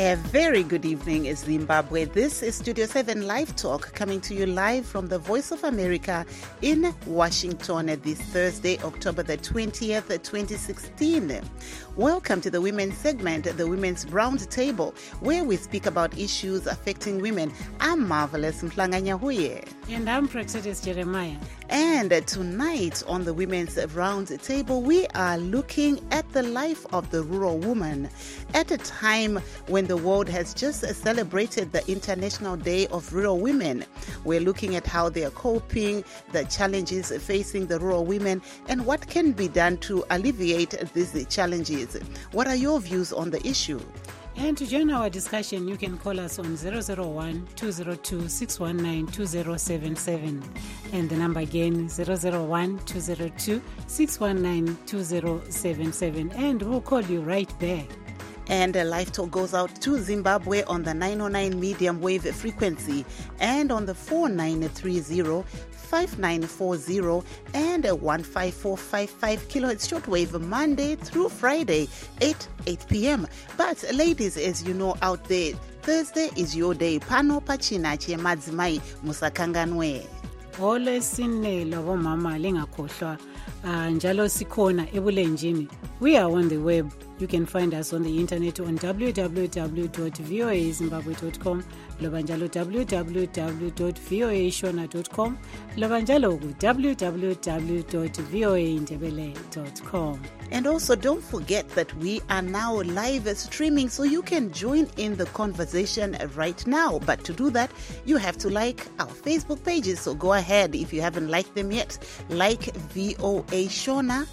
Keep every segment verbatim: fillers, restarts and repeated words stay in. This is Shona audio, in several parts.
A very good evening, Zimbabwe. This is Studio seven Live Talk, coming to you live from the Voice of America in Washington this Thursday, October the twentieth, twenty sixteen. Welcome to the women's segment, the Women's Round Table, where we speak about issues affecting women. I'm Marvelous Mhlanga Nyahuye. And I'm Praxidis Jeremiah. And tonight on the Women's Round Table, we are looking at the life of the rural woman at a time when the world has just celebrated the International Day of Rural Women. We're looking at how they are coping, the challenges facing the rural women, and what can be done to alleviate these challenges. What are your views on the issue? And to join our discussion, you can call us on zero zero one, two zero two, six one nine, two zero seven seven. And the number again, zero zero one, two zero two, six one nine, two zero seven seven. And we'll call you right back. And a live talk goes out to Zimbabwe on the nine oh nine medium wave frequency and on the four nine three zero, five nine four zero and a one five four five five kilohertz shortwave Monday through Friday, eight p.m. But ladies, as you know out there, Thursday is your day. Pano pachina che madzimai musakanganwe. Ole sine labo mama lingakhohlwa njalo sikhona ebulenjini. We are on the web. You can find us on the internet on w w w dot voa zimbabwe dot com, lobanjalo w w w dot voa shona dot com, lobanjalo w w w dot voa ndebele dot com. And also don't forget that we are now live streaming, so you can join in the conversation right now. But to do that, you have to like our Facebook pages. So go ahead, if you haven't liked them yet, like V O A Shona,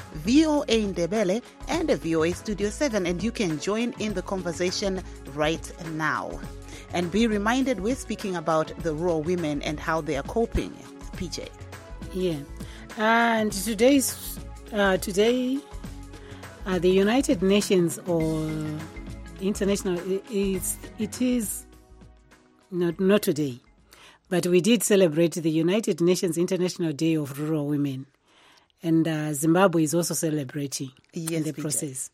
V O A Ndebele, and V O A Studio seven, and you can join in the conversation right now. And be reminded, we're speaking about the rural women and how they are coping. P J. Yeah. And today's uh, today, uh, the United Nations or international, it is, it is not, not today, but we did celebrate the United Nations International Day of Rural Women. And uh, Zimbabwe is also celebrating yes, in the process.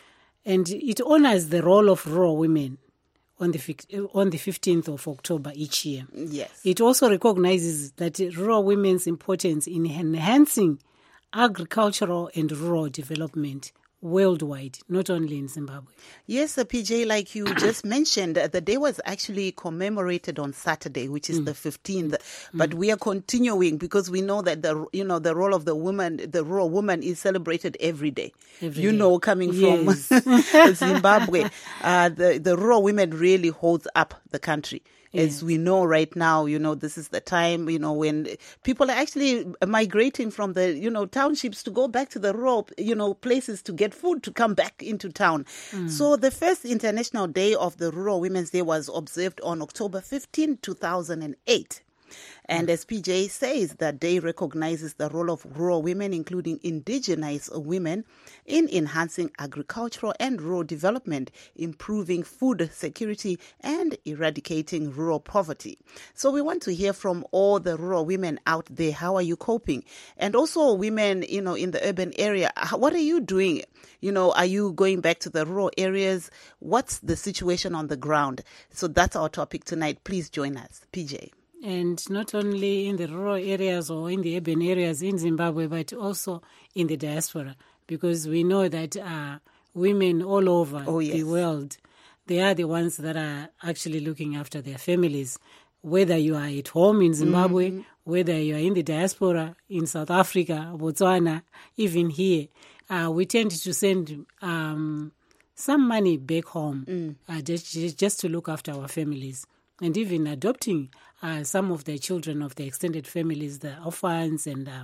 And it honors the role of rural women on the on the fifteenth of October each year. Yes. It also recognizes that rural women's importance in enhancing agricultural and rural development worldwide, not only in Zimbabwe. Yes, uh, P J, like you just mentioned, uh, the day was actually commemorated on Saturday, which is mm. the fifteenth. Mm. But we are continuing because we know that the you know the role of the woman, the rural woman, is celebrated every day. Every you day. know, coming yes. from Zimbabwe, uh, the the rural women really holds up the country. As yeah. we know right now, you know, this is the time, you know, when people are actually migrating from the, you know, townships to go back to the rural, you know, places to get food to come back into town. Mm. So the first International Day of the Rural Women's Day was observed on October fifteenth, two thousand eight. And as P J says, that day recognizes the role of rural women, including indigenous women, in enhancing agricultural and rural development, improving food security, and eradicating rural poverty. So we want to hear from all the rural women out there. How are you coping? And also women, you know, in the urban area, what are you doing? You know, are you going back to the rural areas? What's the situation on the ground? So that's our topic tonight. Please join us. P J. And not only in the rural areas or in the urban areas in Zimbabwe, but also in the diaspora, because we know that uh, women all over oh, yes. the world, they are the ones that are actually looking after their families, whether you are at home in Zimbabwe, mm-hmm. whether you are in the diaspora, in South Africa, Botswana, even here. Uh, we tend to send um, some money back home mm. uh, just, just to look after our families. And even adopting uh, some of the children of the extended families, the orphans, and uh,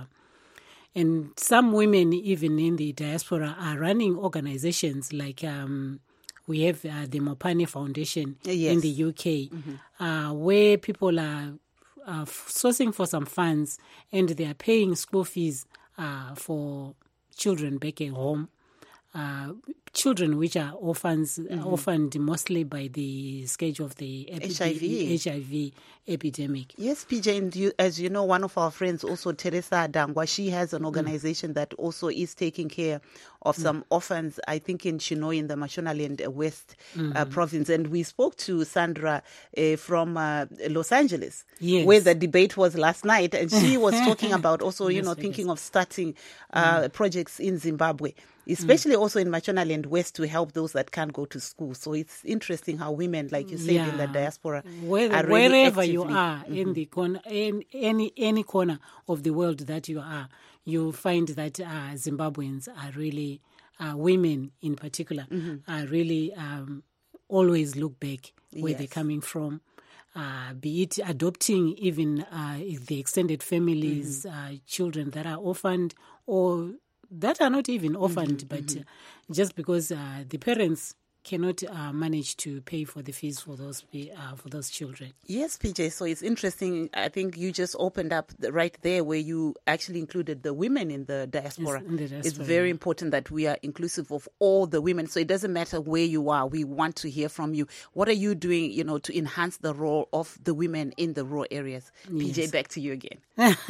and some women even in the diaspora are running organizations like um, we have uh, the Mopane Foundation yes. in the U K, mm-hmm. uh, where people are uh, sourcing for some funds and they are paying school fees uh, for children back at home. uh, children which are orphans, mm-hmm. orphaned mostly by the scourge of the epi- H I V. H I V epidemic. Yes, P J, and you, as you know, one of our friends, also Teresa Dangwa, she has an organization mm. that also is taking care of mm. some orphans, I think in Chino, in the Mashonaland West mm-hmm. uh, province. And we spoke to Sandra uh, from uh, Los Angeles, yes. where the debate was last night, and she was talking about also, you know, thinking of starting uh, mm. projects in Zimbabwe, especially mm. also in Mashonaland West, to help those that can't go to school. So it's interesting how women, like you said, yeah. in the diaspora, Whether, are really wherever actively, you are mm-hmm. in the corner, in any any corner of the world that you are, you find that uh, Zimbabweans are really, uh, women in particular, mm-hmm. are really um, always look back where yes. they're coming from. Uh, be it adopting even uh, the extended families, mm-hmm. uh, children that are orphaned or that are not even orphaned, mm-hmm, but mm-hmm. Uh, just because uh, the parents cannot uh, manage to pay for the fees for those uh, for those children. Yes, P J. So it's interesting. I think you just opened up the, right there where you actually included the women in the diaspora. Yes, in the diaspora, it's very yeah. important that we are inclusive of all the women. So it doesn't matter where you are. We want to hear from you. What are you doing, you know, to enhance the role of the women in the rural areas? Yes. P J, back to you again.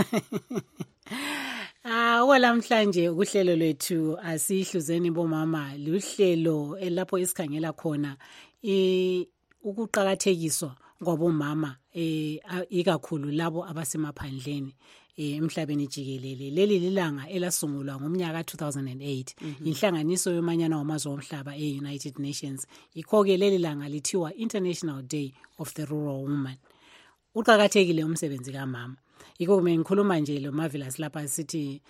Ah wala mhlanje uhlelo lwethu asihluzeni bomama luhlelo elapho isikhangela khona eh ukuqhakathekiswa kwabomama eh ikakhulu labo abasemaphandleni emhlabeni jikelele. Leli lilanga elasungulwa ngomnyaka two thousand eight mm-hmm. inhlanganiso yomanyano wamazwe omhlaba e-United Nations. Ikho-ke leli langa lithiwa International Day of the Rural Woman. Uqhakathekile umsebenzi kamama. Yiko kumele ngikhuluma nje lo Marvelous lapha sithi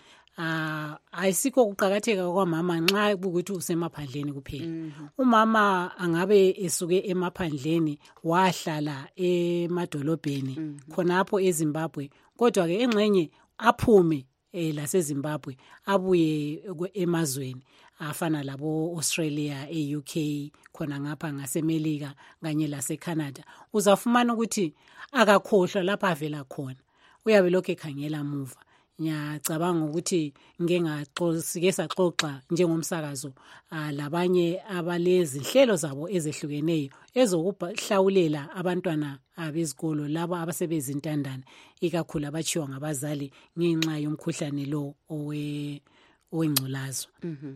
ah ayisikho ukuqhakatheka kwamama nxa ukuthi usemaphandleni kuphela. Mm-hmm. Umama angabe esuke emaphandleni wahlala emadolobheni mm-hmm. khonapho eZimbabwe, kodwa ke engxenye aphume eh laseZimbabwe abuye emazweni afana labo Australia, e-U K, khona ngapha ngasemelika kanye laseCanada. Uzafumana ukuthi akakhohlwa lapha avela khona. Uyabe lokho ekhangela muva. Ngiyacabanga ukuthi ngeke ngaxoxike saxoxa njengomsakazo labanye abalezi hlelo zabo ezehlukeneyo ezokuhlawulela abantwana abezikolo labo abasebezintandane ikakhulu abachiwa ngabazali ngenxa yomkhuhlane lo owe owengculazo. Mhm.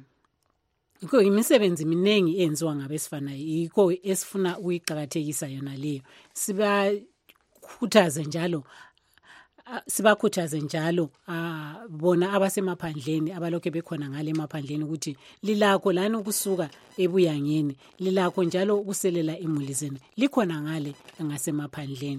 Ikho imisebenzi minengi enziwa ngabesifana, yikho esifuna ukuyiqhakathekisa yona leyo. Siba khuthaze njalo sibakhuthaze njalo ah bona abasemaphandleni abalokho bekhona ngale emaphandleni ukuthi lilakho lana ukusuka ebuyangeni, lilakho njalo ukuselela imuli zenu likhona ngale ngasemaphandleni.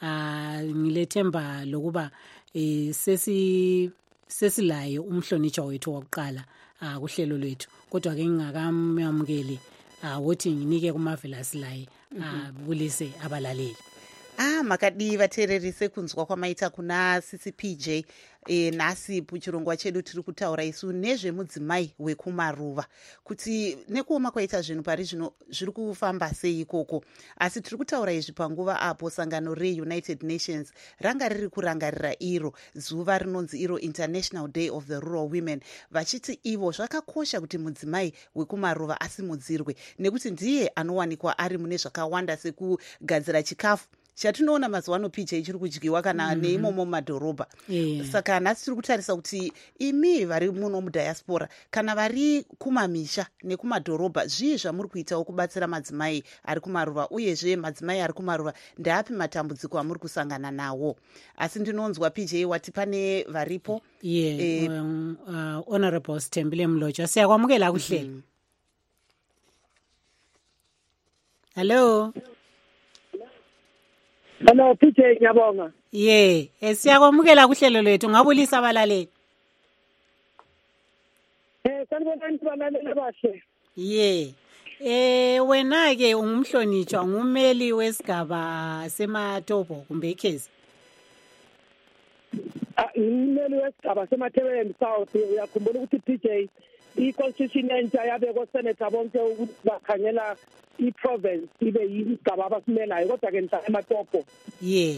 Ah ngilethemba lokuba eh sesi sesilayo umhlonitsho wethu wokuqala ah kuhlelo lwethu, kodwa ke ngingakamyamukeli ah wothi nginike kuMarvelous laye ah bulise abalaleli. Ah makadi vatererise kunzwa kwamaita kuna sisi P J e nasi puchirongwa chedu tiri kutaura isu nezvemudzimai wekumaruva kuti nekuoma kwaita zvinhu pari zvino zviri kufamba sei ikoko, asi tiri kutaura izvi panguva apo sangano reUnited Nations ranga riri kurangarira iro zuva rinonzi iro International Day of the Rural Women, vachiti ivo zvakakosha kuti mudzimai wekumaruva asimudzirwe nekuti ndiye anowanikwa ari mune zvakawanda sekugadzira chikafu chatinoona mazuva ano P J chiri kudyiwa kana mm-hmm. neimomo mumadhorobha. Yeah. Saka nhasi tiri kutarisa kuti imi vari muno mudiaspora kana vari kumamisha nekumadhorobha zvii zvamuri kuitawo kubatsira madzimai ari kumaruva, uyezve madzimai ari kumaruva ndeapi matambudziko amuri kusangana nawo. Asi ndinonzwa P J wati pane varipo. Yeah, eh, um, uh, Honorable Stembile Mloja siyakwamukela kuhlelo. Mm-hmm. Hello. Hello P J, ngiyabonga. Yeah, esiyakwamukela kuhlelo lwethu, ngabulisa abalaleli. Eh, sanibona nibalaleli bahle. Yeah. Eh wena ke ungumhlonitshwa, ngumeli wesigaba seMatopo kumbe ikhezi? Ah, ngumeli wesigaba seMathebeni South. Uyakhumbula ukuthi P J i-constitution entsha yabekwa senator bonke ukuthi bakhangela i-province ibe yisigaba abasimelayo, kodwa ke ngihlala eMatopo. Yeah.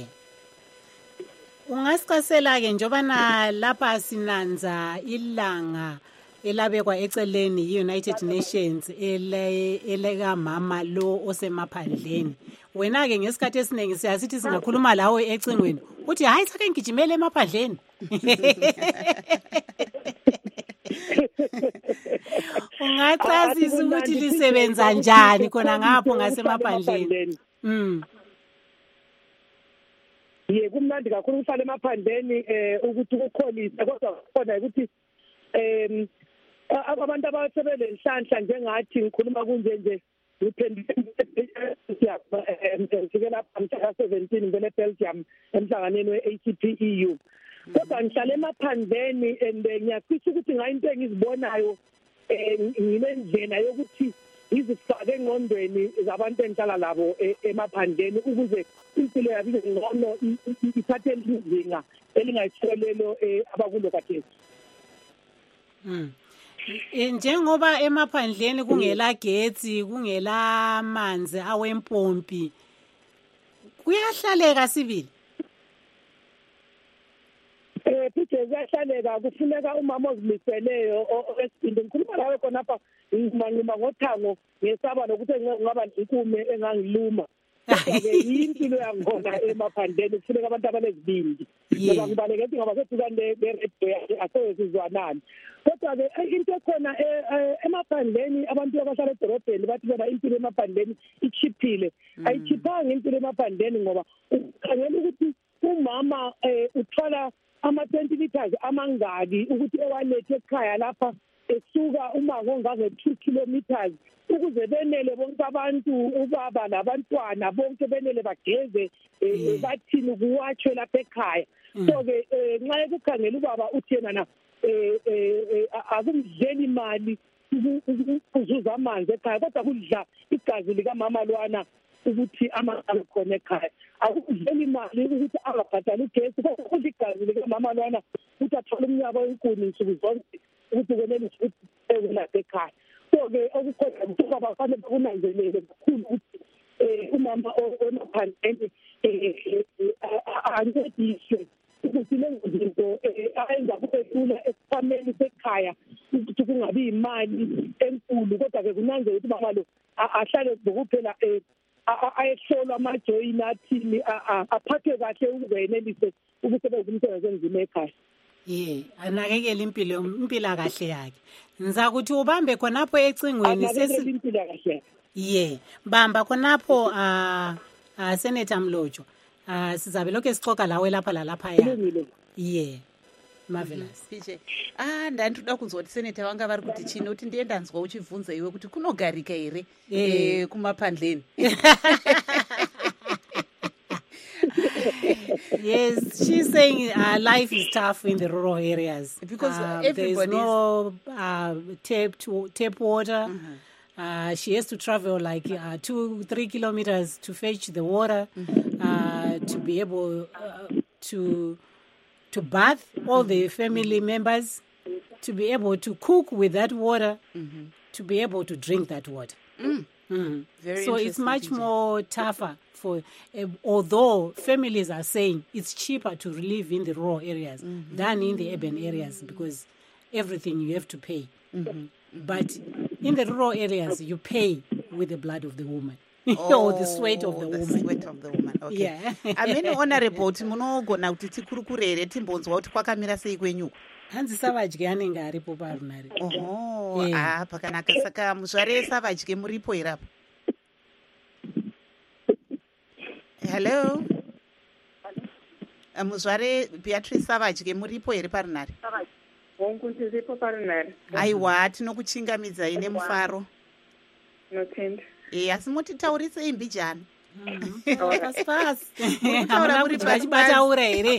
Ungasikasela ke njoba na lapha sinanza ilanga elabekwa eceleni yi-United Nations ele eleka mama lo osemaphandleni. Wena ke ngesikhathi esiningi siyasithi singakhuluma lawe ecingweni uthi hayi sake ngigijimele emaphandleni. Ungachasisa ukuthi lisebenza njani khona ngapho ngasemaphandleni? Mm. Ye kumnandi kakhulu uhlala emaphandleni eh ukuthi ukukholisa kodwa khona ukuthi em abantu abasebele inhlanhla njengathi ngikhuluma kunje nje ngiphendule sikela mhla seventeen ngene Belgium emhlanganweni we-A C P E U. Kodwa ngihlala emaphandleni and ngiyafisa ukuthi ngayinto engizibonayo eh nginendlela yokuthi izifake engqondweni zabantu enhlala labo emaphandleni ukuze impilo yabo ibe ngcono ithathe izinga elingayitholelo abakulo khathesi. Mm. Njengoba emaphandleni kungela getsi, kungela manzi awempompi, kuyahlaleka sibili. Eh phithe kuyahlaleka kufuneka umama ozimiseleyo esibindi ngikhuluma lawe khona apha ngimanquma ngothango ngesaba nokuthi ngingaba inkume engangiluma. Ke impilo yangona emaphandleni kufuneka abantu abanezibindi. Ngoba ngibaleke ukuthi ngoba sethukane be-radio asezizwanani. Kodwa ke into ekhona emaphandleni abantu abahlala edorobheni bathi bona impilo emaphandleni ichiphile. Ayichiphanga impilo emaphandleni ngoba ukhangela ukuthi umama uthola ama twenty liters amangaki ukuthi ewalethe ekhaya lapha esuka uma ngongaze two kilometers ukuze benele bonke abantu ubaba labantwana bonke benele bageze bathini kuwatshwe lapha ekhaya. So ke nxa ekukhangela ubaba uthi yena na eh akumdleli imali ukuzuza amanzi ekhaya kodwa kudla igazi lika mama lwana ukuthi amanzi khona ekhaya. Akudleli imali ukuthi angabhadala ugesi kodwa kudla igazi lika mama lwana ukuthi athole umnyaka wenkuni nsuku zonke ukuthi kwenelise ukuthi ewelaphe ekhaya. So ke okukhona ukuthi abafanele bakunanzelele kakhulu ukuthi umama onaphandleni ancediswe ukuthi lezi zinto ayenza kube lula esifameni sekhaya ukuthi kungabi imali enkulu kodwa ke kunanzela ukuthi mama lo ahlale ngokuphela ayehlolwa amajoyini athini aphathwe kahle ukuze yenelise ukusebenza umsebenzi enzima ekhaya. Yeah, anakekela impilo impila kahle yakhe. Ngizakuthi ubambe khonapho ecingweni sesi impilo kahle. Yeah, bamba khonapho ah uh, Senator Mlojo. Ah uh, sizabe lokho sixoxa lawe lapha la lapha ya. Yeah. Marvelous. P J. Ah ndandoda kunzoti senator wanga vari kuti chino kuti ndienda nzwa uchivhunza iwe kuti kunogarika here eh kumaphandleni. Yes, she's saying uh, life is tough in the rural areas because uh, everybody there's no uh, tap to, tap water. Mm-hmm. Uh, she has to travel like uh, two, three kilometers to fetch the water, mm-hmm. uh, to be able uh, to to bath all mm-hmm. the family members, to be able to cook with that water, mm-hmm. to be able to drink that water. Mm. Mm. Very so it's much more tougher for, uh, although families are saying it's cheaper to live in the rural areas mm-hmm. than in the urban areas because everything you have to pay. Mm-hmm. But in the rural areas, you pay with the blood of the woman. Oh, or the sweat of the, the woman. Sweat of the woman. Okay. Yeah. Amene honorable munogona kuti tikurukurere timbonzwa kuti kwakamira sei kwenyu. Hanzi savadye anenge aripo parunare. Oho, yeah. Ah, pakanaka saka muzvare savadye muripo irapo. Hello. Muzvare Beatrice savadye muripo here parunare. Hongu ndiripo parunare. Aiwa tinokuchingamidzai nemufaro. Notenda. Eh asi mutitaurise imbijana. Pasi pasi. Hamuna kuti vachibataura here.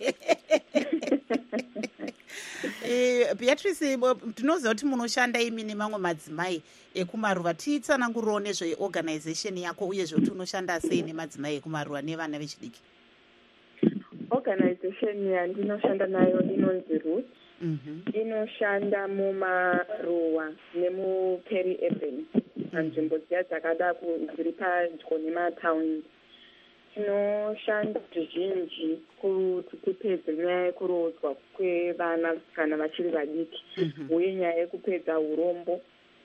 Eh Beatrice tinoziva kuti munoshanda imi nemamwe madzimai ekumaruva tiitsananguriro nezveorganization yako uye zvekuti unoshanda sei nemadzimai ekumaruva nevana vechidiki. Organization yandinoshanda nayo inonzi Roots. Mhm. Inoshanda mumaruwa nemuperi urban. Nzvimbo dziya dzakada dziri padyo nemataundi. tinoshanda zvizhinji kuti tipedze nyaya yekurodzwa kwevanasikana vachiri vadiki uye nyaya yekupedza urombo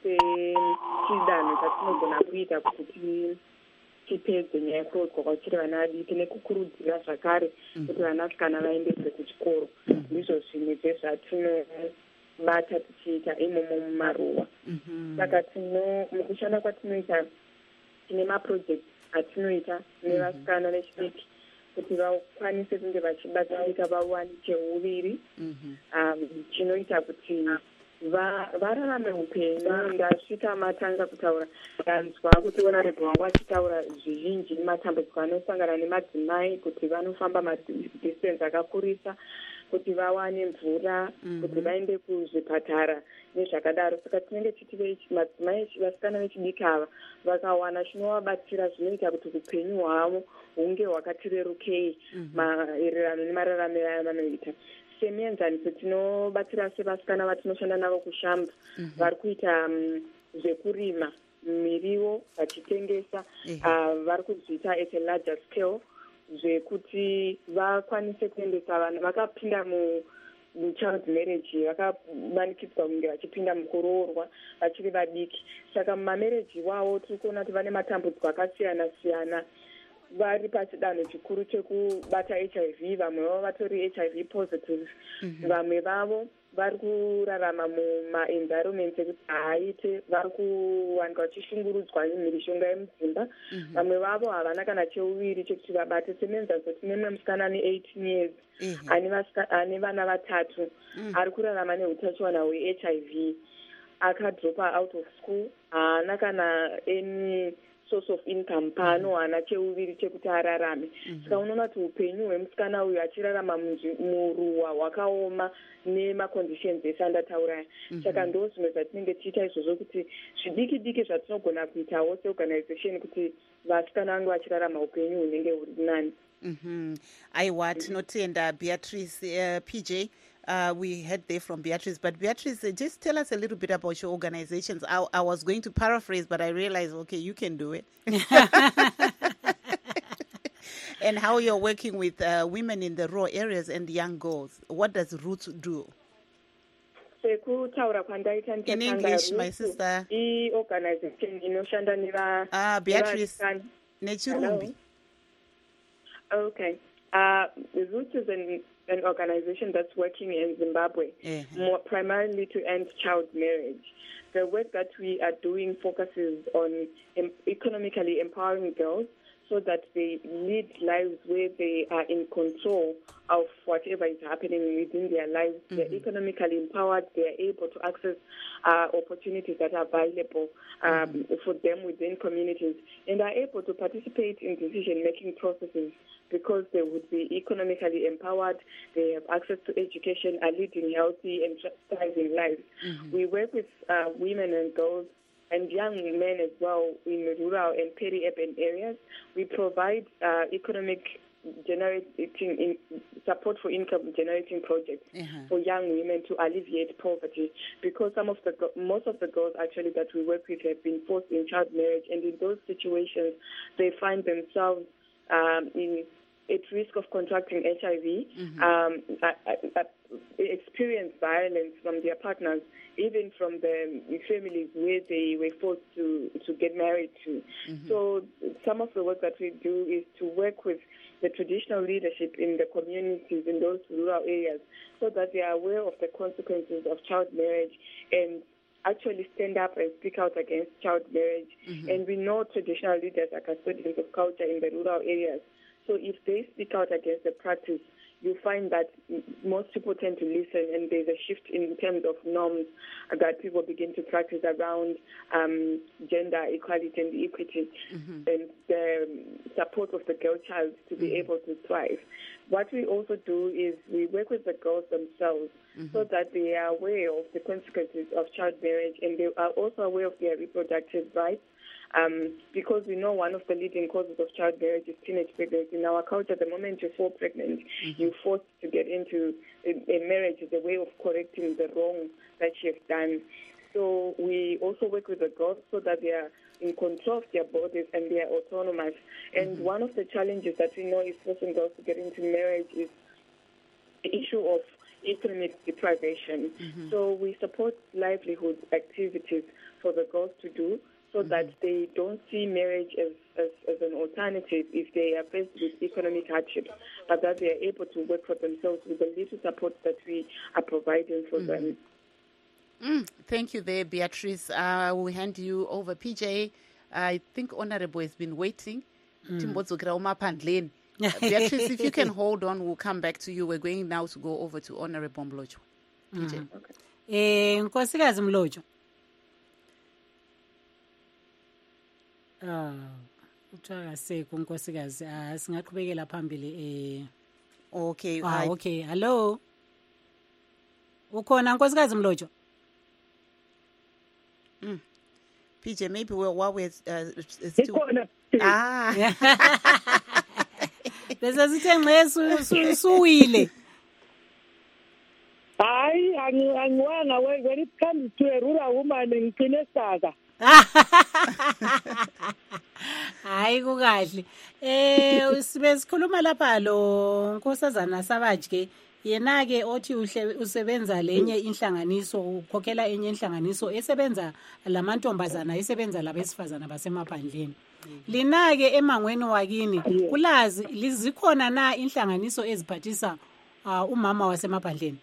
sechidanho chatinogona kuita kuti tipedze nyaya yekurodzwa kwavachiri vana vadiki nekukurudzira zvakare kuti vanasikana vaendeswe kuchikoro. Ndizvo zvimwe zvezvatinobata tichiita imomo mumaruwa. Saka tino mukushanda kwatinoita tine maprojekti atinoita nevasikana vechidiki kuti vakwanise kunge vachibatsirika vawane cheuviri chinoita kuti vararame upenyu. Ndasvika matanga kutaura ndanzwa kuti honorable wangu achitaura zvizhinji matambudziko anosangana nemadzimai kuti vanofamba madistance akakurisa kuti vawane mvura kuti vaende kuzvipatara nezvakadaro. Saka tinenge tichiti madzimai vasikana vechidiki ava vakawana chinovabatsira zvinoita kuti upenyu hwavo hunge hwakati rerukei maererano nemararamiro avanoita. Semienzaniso tinobatsira sevasikana vatinoshanda navo kushamba vari kuita zvekurima miriwo vachitengesa vari kuzviita at a larger scale zvekuti vakwanise kuendesa vana vakapinda muchild marriage vakamanikidzwa kunge vachipinda mukuroorwa vachiri vadiki. Saka mumamereji wavo tiri kuona kuti vane matambudziko akasiyana siyana vari pachidanho chikuru chekubata H I V. Vamwe vavo vatori H I V positive, vamwe vavo vari kurarama mumaenvironment ekuti haaite vari kuwanika vachishungurudzwa mhirishonga yemudzimba. Vamwe vavo havana kana cheuviri chekuti vabate. Semenzaso tine mumwe musikana ane eighteen years ane vana vatatu ari kurarama neutachiwana hwe-H I V. Akadropa out of school, haana kana any source of income pano, haana cheuviri chekuti ararame. Saka unoona kuti upenyu hwemusikana uyu achirarama muruwa hwakaoma nemaconditions ese andatauraya. Saka ndo zvimwe zvatinenge tichiita izvozvo kuti zvidiki diki zvatinogona kuitawo seorganization kuti vasikana vange vachirarama upenyu hunenge huri nani. Aiwa, tinotenda Beatrice. uh, P J, Uh, we heard there from Beatrice. But Beatrice, uh, just tell us a little bit about your organizations. I, I was going to paraphrase, but I realized, okay, you can do it. And how you're working with uh, women in the rural areas and young girls. What does Roots do? In English, my sister. Ah, Beatrice. Nechirumbi. Okay. Uh, Roots is an an organization that's working in Zimbabwe, uh-huh. more primarily to end child marriage. The work that we are doing focuses on em- economically empowering girls so that they lead lives where they are in control of whatever is happening within their lives. Mm-hmm. They're economically empowered. They're able to access uh, opportunities that are available um, mm-hmm. for them within communities, and are able to participate in decision-making processes because they would be economically empowered, they have access to education, are leading healthy and thriving lives. Mm-hmm. We work with uh, women and girls and young men as well in rural and peri-urban areas. We provide uh, economic generating in support for income generating projects uh-huh. for young women to alleviate poverty, because some of the most of the girls actually that we work with have been forced in child marriage, and in those situations they find themselves um, in at risk of contracting H I V, mm-hmm. um, uh, uh, experience violence from their partners, even from the families where they were forced to, to get married to. Mm-hmm. So some of the work that we do is to work with the traditional leadership in the communities in those rural areas so that they are aware of the consequences of child marriage and actually stand up and speak out against child marriage. Mm-hmm. And we know traditional leaders are custodians of culture in the rural areas. So if they speak out against the practice, you find that most people tend to listen, and there's a shift in terms of norms that people begin to practice around um, gender equality and equity, mm-hmm. and the support of the girl child to be mm-hmm. able to thrive. What we also do is we work with the girls themselves mm-hmm. so that they are aware of the consequences of child marriage, and they are also aware of their reproductive rights. Um, because we know one of the leading causes of child marriage is teenage pregnancy. In our culture, the moment you fall pregnant, mm-hmm. you're forced to get into a, a marriage as a way of correcting the wrong that you have done. So we also work with the girls so that they are in control of their bodies and they are autonomous. And mm-hmm. one of the challenges that we know is forcing girls to get into marriage is the issue of economic deprivation. Mm-hmm. So we support livelihood activities for the girls to do so mm-hmm. that they don't see marriage as, as, as an alternative if they are faced with economic hardship, but that they are able to work for themselves with the little support that we are providing for mm-hmm. them. Mm, thank you there, Beatrice. I uh, will hand you over. P J, I think Honorable has been waiting. Mm. uh, Beatrice, if you can hold on, we'll come back to you. We're going now to go over to Honorable Mlojo. P J. Mm-hmm. Okay. Eh, Nkosikazi Mlojo. Ah, utshaka sekho Nkosikazi. Ah, singaqhubekela phambili eh. Okay. Ah, okay. Hello. Ukhona Nkosikazi Mlojo? Mm. P J, maybe we're while we're uh, still... Ah. Bese sithe ngxe suwile. Hayi angiwanga when it comes to a rural woman ngicine saka. Hayi kukahle. Eh sibe sikhuluma lapha lo Nkosazana Savage ke yena ke othi uhle usebenza lenye inhlanganiso ukhokhela enye inhlanganiso esebenza lamantombazana esebenza labesifazana basemaphandleni. Lina ke emangweni wakini kulazi lizikhona na inhlanganiso eziphathisa umama wasemaphandleni?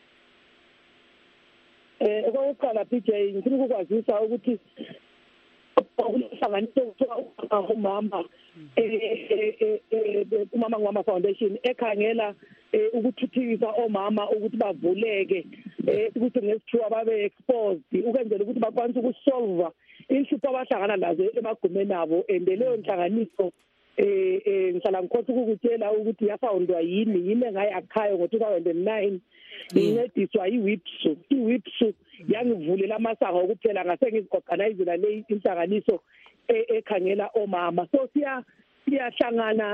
Eh okokuqala P J ngifuna ukukwazisa ukuthi inhlanganiso kuthiwa umama eh umama ngwama foundation ekhangela ukuthuthukisa omama ukuthi bavuleke ukuthi ngesithiwa babe exposed ukwenzela ukuthi bakwanise ukusolve inhlupho abahlangana lazo emagumeni abo and leyo nhlanganiso eh eh ngihlala ngikhothi ukukutshela ukuthi yafoundwa yini yini engayakhayo ngo two thousand nine incediswa iWIPSU iWIPSU yangivulela amasango okuphela ngase ngiziorganizela le inhlanganiso ekhangela omama so siya siyahlangana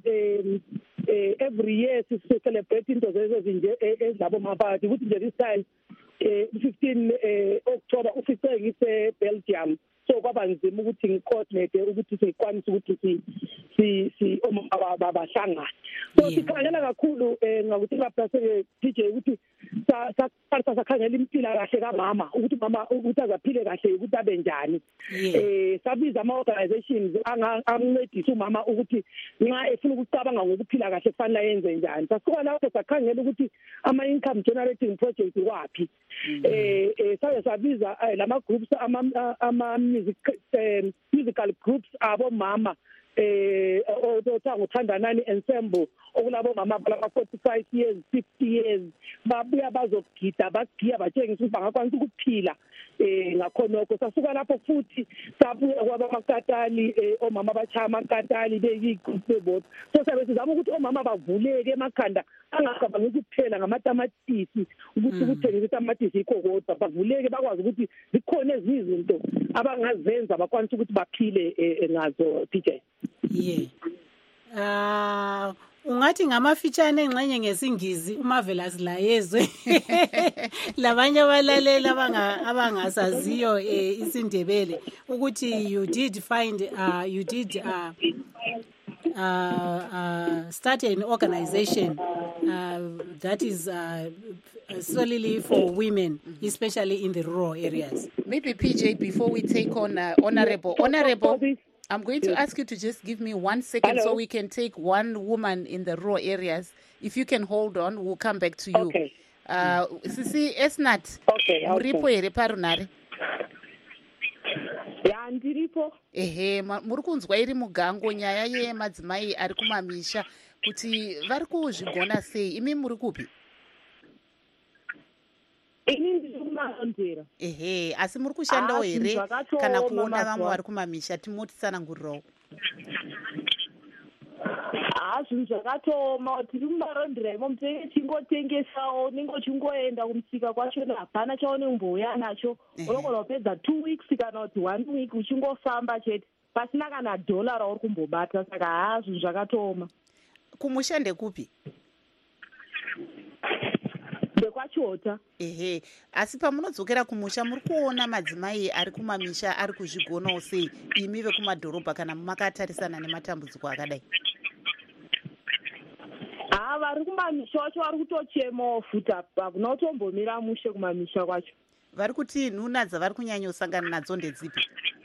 every year si celebrate into zezinje ezilabo mabadi ukuthi nje this time fifteen October ufike ngise Belgium so kwaba nzima ukuthi ngicoordinate ukuthi sikwanise ukuthi si si si omama babahlangana so sikhangela kakhulu ngakuthi lapha se D J ukuthi sa sa sakhangela impilo kahle kamama ukuthi mama ukuthi azaphile kahle ukuthi abe njani eh sabiza ama organizations angancedisa umama ukuthi nxa efuna ukucabanga ngokuphila kahle kufanele yenze njani sasuka lapho sakhangela ukuthi ama income generating projects wapi eh eh sabiza lama groups ama ama music musical groups abo mama eh othatha ngothandanani ensemble okulabo mama balaba forty-five years fifty years babuya bazogida bagiya batshengisa ukuthi bangakwanisa ukuphila eh ngakhonoko sasuka lapho futhi sabuya kwaba makatali omama bachaya makatali beyigroup so sabe sizama ukuthi omama bavuleke emakhanda angakabanga ukuphela ngamatamatisi ukuthi ukuthengisa tamatisi ikho kodwa bavuleke bakwazi ukuthi zikhona ezinye izinto abangazenza bakwanisa ukuthi baphile ngazo P J. Yeah. Ah ungathi ngamafitshane engxenye ngesingizi umavela silayezwe labanye abalalela abanga abangasaziyo isindebele ukuthi you did find uh you did uh uh, uh start an organization uh, that is uh, solely for women, especially in the rural areas. Maybe P J, before we take on uh, Honorable Honorable I'm going to ask you to just give me one second Hello. so we can take one woman in the rural areas. If you can hold on, we'll come back to you. Okay. Uh, Sisi Esnat. Okay. Muripo ere parunare. Ya ndiripo. Ehe, muri kunzwa iri mugango nyaya yemadzimai ari kumamisha kuti vari kuzvigona sei. Imi muri kupi? Ini ndikumaondera. Ehe, asi muri kushandawo here kana kuona vamwe vari kumamisha timotisanangurirawo. Ah, zvinhu zvakatoma tiri kumarondera imo mutenge chingotengesawo ningo chingoenda kumusika kwacho hapana chauneumbouya nacho unogona kupedza two weeks kana kuti one week uchingofamba chete pasina kana dhola rauri kumbobata saka haa zvinhu zvakatoma. Kumushande kupi? chota. Ehe, asi pamunodzokera kumusha muri kuona madzimai ari kumamisha ari kuzvigonawo sei imi vekumadhorobha kana makatarisana nematambudziko akadai? Ah, vari kumamisha wacho vari kutochemawo futa hakuna kutombomira mushe kumamisha kwacho. Vari kuti nhuna dzavari kunyanyosangana nadzo ndedzipi?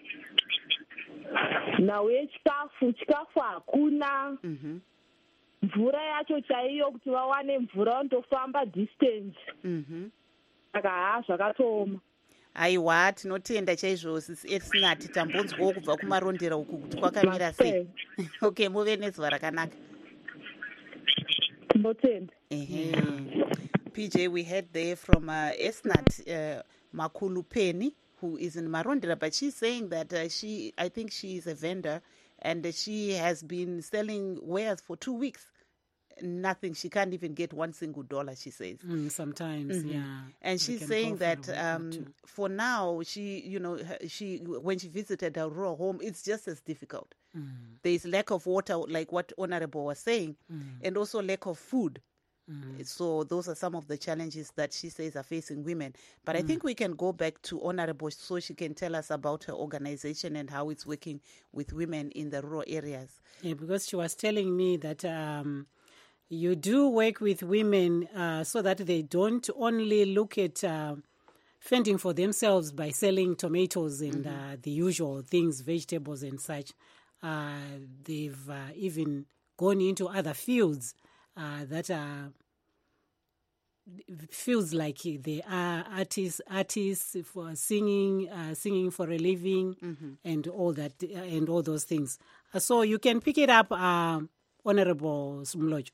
Nhau yechikafu, chikafu hakuna. Mhm. Mvura yacho chaiyo kuti vawane mvura vanotofamba distance. Mhm. Saka haa zvakatooma. Aiwa, tinotenda chaizvo sisi Esnati, tambonzwawo kubva kumarondera uku kuti kwakamira sei. Okay, muve nezuva rakanaka. Tinotenda. Ehe. P J, we heard there from uh, Esnat uh, Makulupeni, who is in Marondera, but she's saying that uh, she, I think she is a vendor, and uh, she has been selling wares for two weeks. Nothing. She can't even get one single dollar, she says. Mm, sometimes, Mhm. yeah. And They she's can saying go for a that week or um, two. for now, she, you know, her- she when she visited her rural home, it's just as difficult. Mm, There is lack of water, like what Honorable was saying, mm, and also lack of food. mm. So those are some of the challenges that she says are facing women. But I think we can go back to Honorable so she can tell us about her organization and how it's working with women in the rural areas. Yeah, because she was telling me that um, you do work with women uh, so that they don't only look at uh, fending for themselves by selling tomatoes and uh, the usual things, vegetables and such. Uh, they've uh, even gone into other fields uh, that are feels like they are artists, artists for singing, uh, singing for a living, and all that, uh, and all those things. Uh, so you can pick it up, uh, Honorable Sumlojo.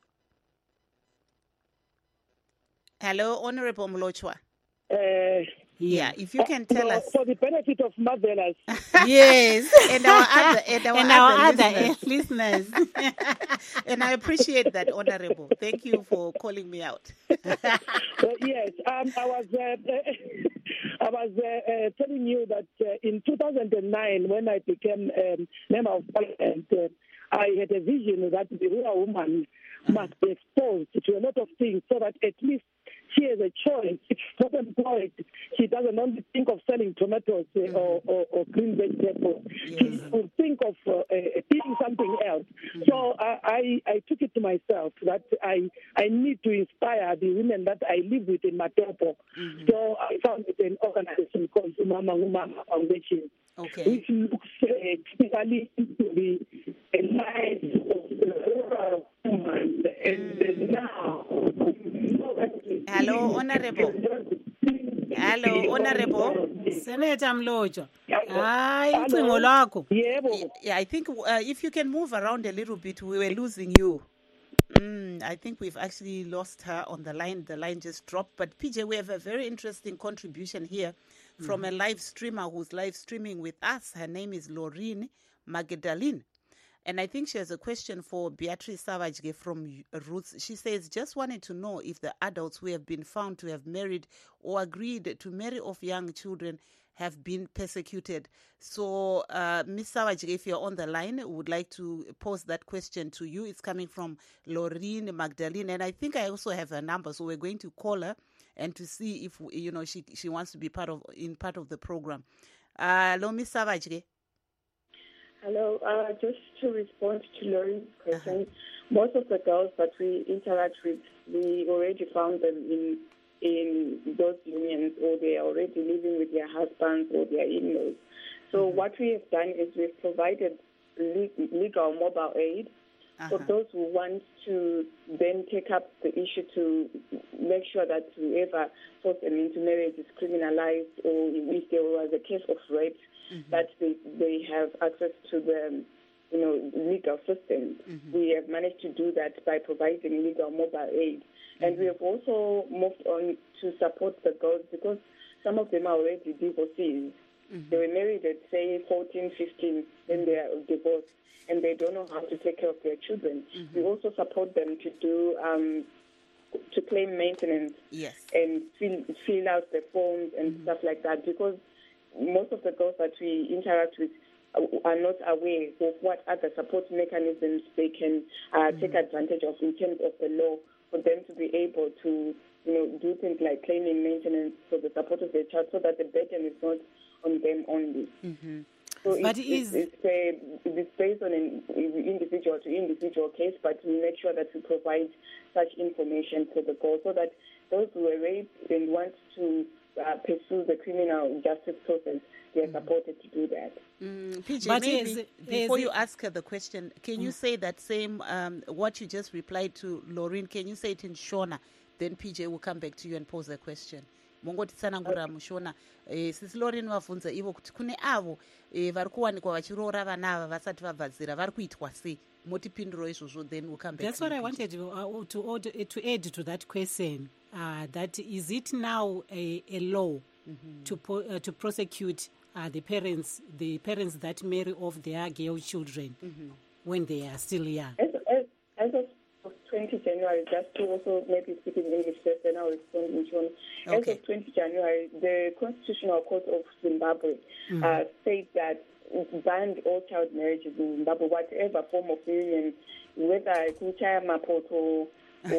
Hello, Honorable Mlochwa. Uh, Yeah, if you can tell no, us. for the benefit of mothers, Yes, And our other, and our and our other other listeners. listeners. And I appreciate that, Honorable. Thank you for calling me out. uh, yes, um, I was uh, I was uh, uh, telling you that uh, in two thousand nine, when I became um, member of parliament, uh, I had a vision that the rural woman must be exposed to a lot of things so that at least she has a choice. If she's not employed, she doesn't only think of selling tomatoes uh, or, or, or green vegetables. She will think of uh, uh, doing something else. So I, I, I took it to myself that I, I need to inspire the women that I live with in Matopo. So I founded an organization called Mama Umama Foundation, Okay. which looks uh, typically into the uh, lives of the rural woman. And now, Hello, Honorable. Hello, Honorable. Senator Mlojo. Hayi, Hello. ucingo lwakho. Yebo. Yeah, I think uh, if you can move around a little bit, we were losing you. Mm, I think we've actually lost her on the line. The line just dropped. But P J, we have a very interesting contribution here from a live streamer who's live streaming with us. Her name is Laureen Magdalene. And I think she has a question for Beatrice Savage from Roots. She says, just wanted to know if the adults who have been found to have married or agreed to marry off young children have been persecuted. So, uh, Miz Savage, if you're on the line, would like to pose that question to you. It's coming from Laureen Magdalene. And I think I also have her number. So we're going to call her and to see if, you know, she, she wants to be part of, in part of the program. Uh, hello, Miz Savage. Hello, uh, just to respond to Lauren's question, most of the girls that we interact with, we already found them in in those unions, or they are already living with their husbands or their in-laws. So what we have done is we've provided le- legal mobile aid for those who want to then take up the issue to make sure that whoever forced them into marriage is criminalized, or if there was a case of rape, Mm-hmm. that they, they have access to the you know, legal system. Mm-hmm. We have managed to do that by providing legal mobile aid. Mm-hmm. And we have also moved on to support the girls because some of them are already divorcees. Mm-hmm. They were married at, say, fourteen, fifteen, then they are divorced, and they don't know how to take care of their children. Mm-hmm. We also support them to do um, to claim maintenance, yes, and fill, fill out the forms and mm-hmm. stuff like that, because most of the girls that we interact with are not aware of what other support mechanisms they can uh, mm-hmm. take advantage of in terms of the law for them to be able to you know, do things like cleaning, maintenance for the support of their child, so that the burden is not on them only. Mm-hmm. So but it's, is it's, it's, it's based on an individual to individual case, but we make sure that we provide such information to the court so that those who are raped and want to uh, pursue the criminal justice process, they are supported to do that. Mm, P J, But maybe is- before is you it- ask her the question, can you say that same, um, what you just replied to Lauren, can you say it in Shona? Then P J will come back to you and pose a question. Mongotitsanangura mushona eh, sisi Lauren vavunza ivo kuti kune avo eh, vari kuwanikwa vachiroora vana ava vasati vabvazira vari kuitwa sei, motipinduro izvozvo, then we'll come back. That's to what you, I P J. wanted to, uh, to, order, to add to that question. Uh, that is it now a, a law mm-hmm. to po- uh, to prosecute uh, the parents, the parents that marry off their girl children mm-hmm. when they are still young? As, as, as of twentieth January, just to also maybe speak in English first, then I'll respond in Shona. As Okay. of twentieth January, the Constitutional Court of Zimbabwe mm-hmm. uh, said that it banned all child marriages in Zimbabwe, whatever form of union, whether kuchaya mapoto or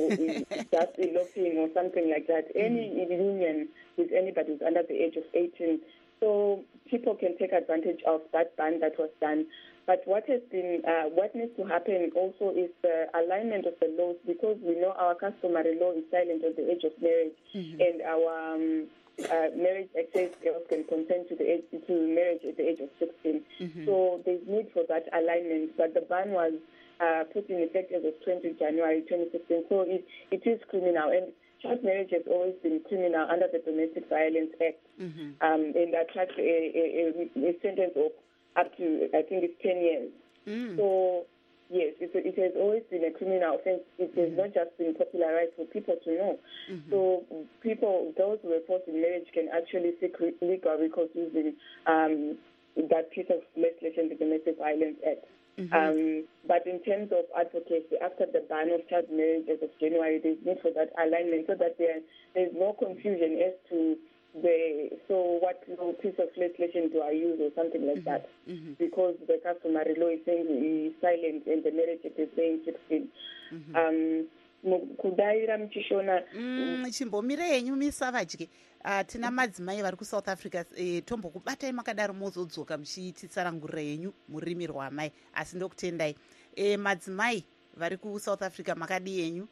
just eloping or something like that, any mm-hmm. union with anybody who's under the age of eighteen. So people can take advantage of that ban that was done. But what has been, uh, what needs to happen also is the alignment of the laws, because we know our customary law is silent on the age of marriage, mm-hmm. and our um, uh, marriage access girls can consent to the age, to marriage at the age of sixteen. Mm-hmm. So there's need for that alignment. But the ban was uh, put in effect as of twentieth January twenty sixteen. So it, it is criminal, and child marriage has always been criminal under the Domestic Violence Act, mm-hmm. um, and attracts a, a, a, a sentence of up to, I think it's ten years. Mm. So, yes, it, it has always been a criminal offense. It has mm-hmm. not just been popularized for people to know. Mm-hmm. So people, those who are forced in marriage can actually seek legal recourse using um, that piece of legislation, the Domestic Violence Act. Mm-hmm. Um, but in terms of advocacy, after the ban of child marriage as of January, there's need for that alignment so that there, there's no confusion as to the, so what piece of legislation do I use or something like mm-hmm. that, mm-hmm. because the customary law is saying is silent and the marriage is saying sixteen. Mm-hmm. Um, kudaira muchishona chimbomire henyu misavadyi uh, tina madzimai vari kusouth africa eh, tombokubatai makadaro mozodzoka muchititsanangurira henyu murimi rwamai, asi ndokutendai eh, madzimai vari kusouth africa makadi henyu.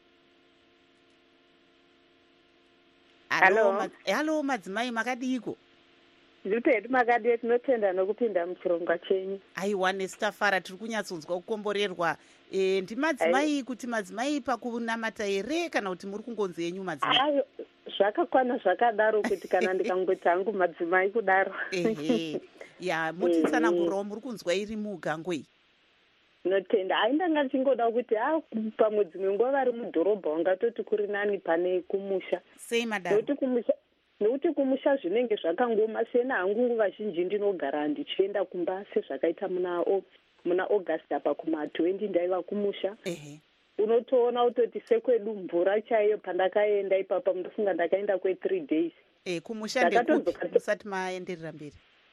Halo madzimai makadiko? Ndipedi makadi, tinotenda nokupinda muchirongwa chenyu. Aiwa, nesu tafara, tiri kunyatsonzwa kukomborerwa. E, ndimadzimai kuti madzimai pakunamata here kana kuti muri kungonzi yenyu madzimai? Ayo, zvakakwana zvakadaro kuti kana ndikangoti hangu madzimai kudaro. Ehe. Ya, mutitsanangurirawo muri kunzwa iri mugangwe. Ndinotenda, aindanga chingoda kuti ha pamwe dzimwe nguva vari mudhorobha ungatoti kuri nani pane kumusha. Sei madaro? Nekuti kumusha nokuti kumusha zvinenge zvakangoma, sena hangu nguva zhinji ndinogara ndichienda kumba sezvakaita muna muna August apa kuma twenty ndaiva kumusha. Ehe. Unotoona utoti sekwedu mvura chaiyo pandakaenda ipapa munofunga ndakaenda kwe three days. Eh, kumusha ndekupi musati maenderera mberi?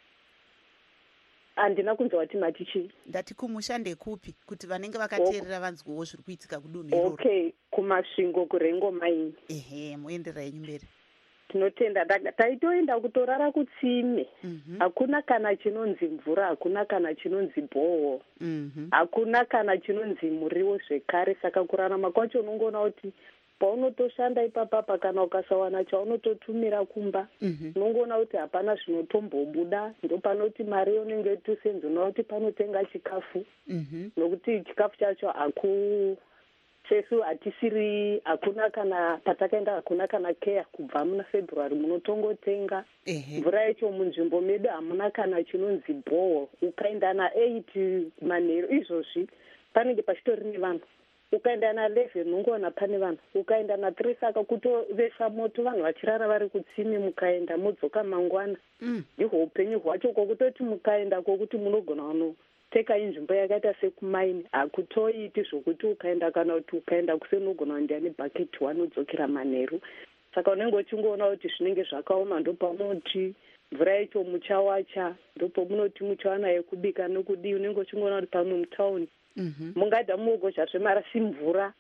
Andina kunzwa wati mati chii? Ndati kumusha ndekupi kuti vanenge vakateerera vanzwewo zviri kuitika kudunhu iroro. Okay, kumasvingo kurengo maini. Ehe, muenderera henyu mberi. Tinotenda taitoenda kutorara kutsime. Mm-hmm. Hakuna kana chinonzi mvura, hakuna kana chinonzi bhoho. Mm-hmm. Hakuna kana chinonzi muriwo zvekare, saka kurarama kwacho unongoona kuti paunotoshanda ipapapa kana ukasawana chaunototumira kumba, mm-hmm. unongoona kuti hapana zvinotombobuda, ndo panoti mari unenge tusenzi unoona kuti panotenga chikafu. Mm-hmm. Nokuti chikafu chacho haku sesu hatisiri, hakuna kana patakaenda hakuna kana care kubva muna February munotongotenga. Mvura yacho munzvimbo medu hamuna kana chinonzi bhoho. Ukaenda na eight manheru izvozvi panenge pachitori nevanhu. Ukaenda na eleven unongoona pane vanhu. Ukaenda na three saka kutovesa moto vanhu vachirara vari kutsimi, mukaenda modzoka mangwana. Mm. Ndihwo upenyu hwacho kwokutoti mukaenda kwokuti munogona uno teka inzvimbo yakaita sekumaini, hakutoiti zvokuti ukaenda kana kuti ukaenda kusenogona kuenda nebhaketi wanodzokera manheru. Saka unenge uchingoona kuti zvinenge zvakaoma, ndopamunoti mvura yacho muchawacha, ndopamunoti muchawana yekubika nokudii. Unenge uchingoona kuti pamwe mutauni mm-hmm. mungadha mugozha zvemara si mvura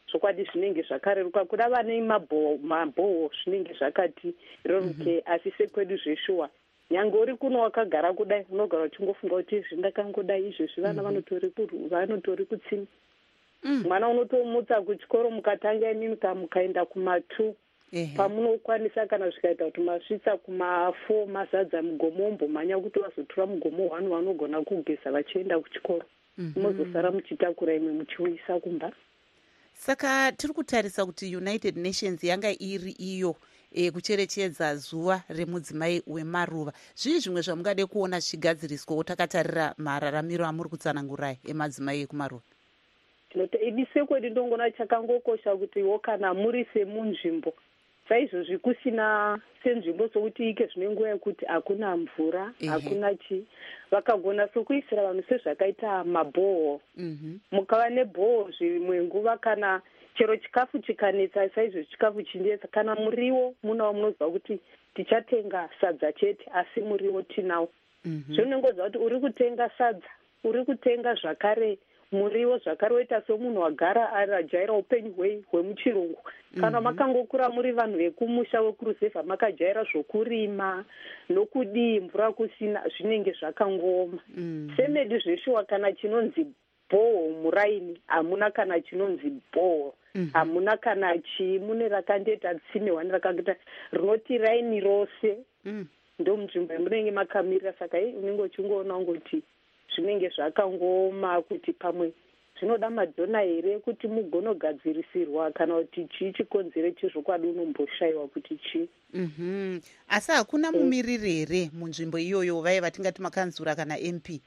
zvokwadi zvinenge zvakareruka kuda vane mabhoho zvinenge zvakati reruke asi sekwedu zveshuwa nyange uri kuno wakagara kudai unogara uchingofunga kuti izvi ndakangodai izvezvi vana vanotori kutsimi mwana unotomutsa kuchikoro mukatanga imimi mukaenda kumatu pamunokwanisa kana zvikaita kuti masvitsa kumafo mazadza mugomo mumbomhanya kuti vazotora mugomo hwanu vanogona kugeza vachienda kuchikoro mozosara muchitakura imwe muchiuyisa kumba. Saka tiri kutarisa kuti United Nations yanga iri iyo e, kucherechedza zuva remudzimai wemaruva. Zvii zvimwe zvamungade kuona zvichigadziriswawo takatarira mararamiro amuri kutsanangurai emadzimai ekumaruva? Idi sekwedu ndongona chakangokosha kutiwo kana muri semunzvimbo saizvozvi kusina senzvimbo sokuti ike zvine nguva yekuti hakuna mvura hakuna chi vakagona sokuisira vanhu sezvakaita mabhoho mukava nebhoho zvimwe nguva kana chero chikafu chikanetsa saizvo chikafu chinetsa kana muriwo munawo munozwa kuti tichatenga sadza chete asi muriwo tinawo zvinongoza kuti uri kutenga sadza uri kutenga zvakare muriwo zvakare woita somunhu wagara arajaira upenyu hwemuchirungu kana makangokura muri vanhu vekumusha wekuruzevha makajaira zvokurima nokudii mvura kusina zvinenge zvakangoma semedu zveshuwa kana chinonzi bhoho muraini hamuna kana chinonzi bhoho hamuna kana chii mune rakandoita tsime hwani rakangota rinoti raini rose ndo munzvimbo yamunenge makamirira saka i unenge uchingoona ungoti zvinenge zvakangoma kuti pamwe zvinoda madhona here kuti mugonogadzirisirwa kana kuti chii chikonzere chezvokwadi unomboshayiwa kuti chii. mm-hmm. Asi hakuna mumiriri here munzvimbo iyoyo vaiva vatingati makanzura kana M P?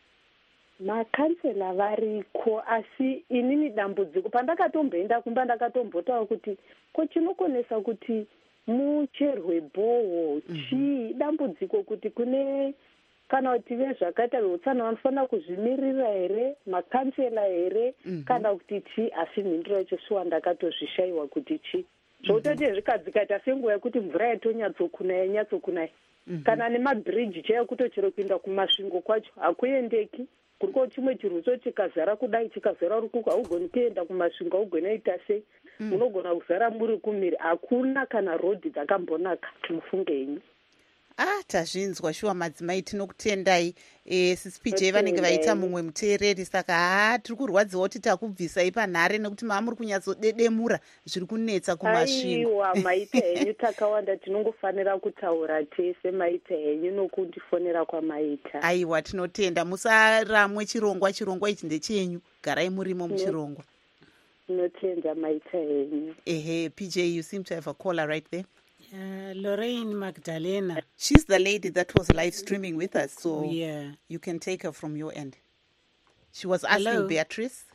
Makansela variko asi inini dambudziko pandakatomboenda kumba ndakatombotaura kuti ko chinokonesa kuti mucherwe bhoho chii dambudziko kuti kune kana kuti vezvakaita veutsanana vanofanira kuzvimirira here makansela here kana kuti chii asi mhinduro yacho shuwa ndakatozvishayiwa kuti chii zvototi zvikadzikaita senguva yekuti mvura yatonyatsokunaya yanyatsokunaya kana nemabhiriji chaiyo kutochero kuenda kumasvingo kwacho hakuendeki kuriko chimwe chirutso chikazara kudai chikazara rukuku haugoni kuenda kumasvingo haugoni aita sei munogona kuzara muri kumiri hakuna kana rodhi dzakambonaka mufunge henyu. Ah, tazvinzwa shuwa madzimai tinokutendai. E, sisi P J vanenge vaita mumwe muteereri saka haa tiri kurwadziwa kuti takubvisai panhare nekuti maamuri kunyatsodedemura zviri kunetsa kumasvingo. Aiwa maita henyu takawanda tinongofanira kutaura tese maita henyu nokundifonera kwamaita. Aiwa tinotenda musaramwe chirongwa chirongwa ichi ndechenyu garai murimo muchirongwa. Tinotenda maita henyu. Ehe P J you seem to have a caller right there. Uh, Lorraine Magdalena. She's the lady that was live streaming with us, so yeah. You can take her from your end. She was asking Hello. Beatrice.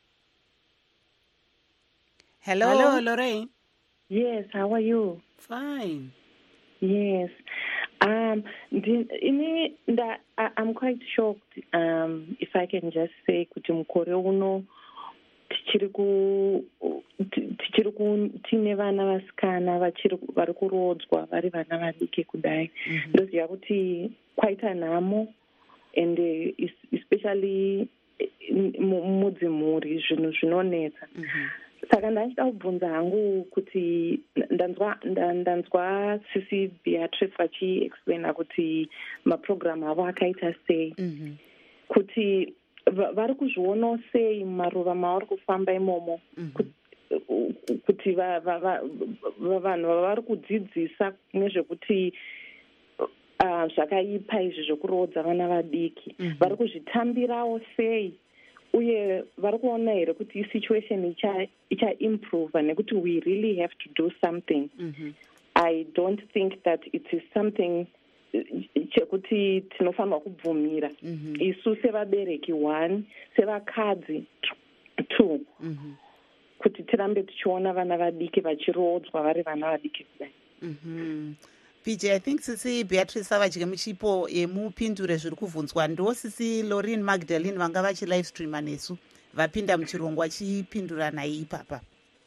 Hello. Hello, Lorraine. Yes, how are you? Fine. Yes. Um, in that I'm quite shocked. Um, if I can just say, kuti mukore uno tichiri ku tichiri ku tine vana vasikana vachiri vari kurodzwa vari vana vadiki kudai ndoziva kuti kwaita nhamo and especially mudzimhuri zvinhu zvinonetsa saka ndachida kubvunza hangu kuti ndanzwa ndanzwa sisi Beatrice vachiexplaina kuti maprogramu avo akaita sei kuti vari kuzvionawo sei mumaruva mavari kufamba imomo kuti vanhu vavari kudzidzisa nezvekuti zvakaipa izvi zvekurodza vana vadiki vari kuzvitambirawo sei uye vari kuona here kuti situation ichaimprova nekuti we really have to do something. I don't think that it is something chekuti tinofanirwa kubvumira isu sevabereki one sevakadzi two kuti tirambe tichiona vana vadiki vachirodzwa vari vana vadiki kudai. P J, I think sisi Beatrice avadye muchipo yemupindure zviri kubvunzwa ndo sisi Lorraine Magdalene vanga vachi live streama nesu vapinda muchirongwa vachipindura naye ipapa.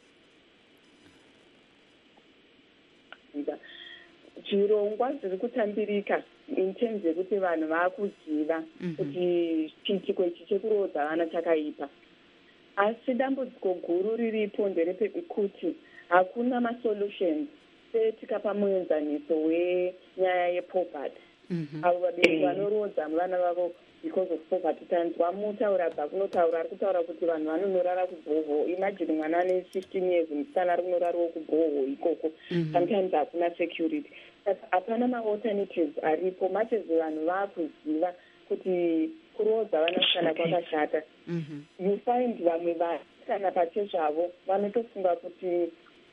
Chirongwa zviri kutambirika in terms yekuti vanhu vaakuziva kuti chiitiko ichi chekurodza vana chakaipa asi dambudziko guru riripo nderepekuti hakuna masolutions setikapa muenzaniso wenyaya yepoverty. Avo vabereki vanorodza vana vavo because of poverty. Tanzwa mutaura dzakunotaura ari kutaura kuti vanhu vanonorara kubhoho. Imagine mwana ane fifteen years musikana ari kunorarawo kubhoho ikoko. Sometimes hakuna security. Saka hapana ma-alternatives aripo. Machezve vanhu vaakuziva kuti kurodza vanasikana kwakashata. You find vamwe vasikana pache zvavo vanotofunga kuti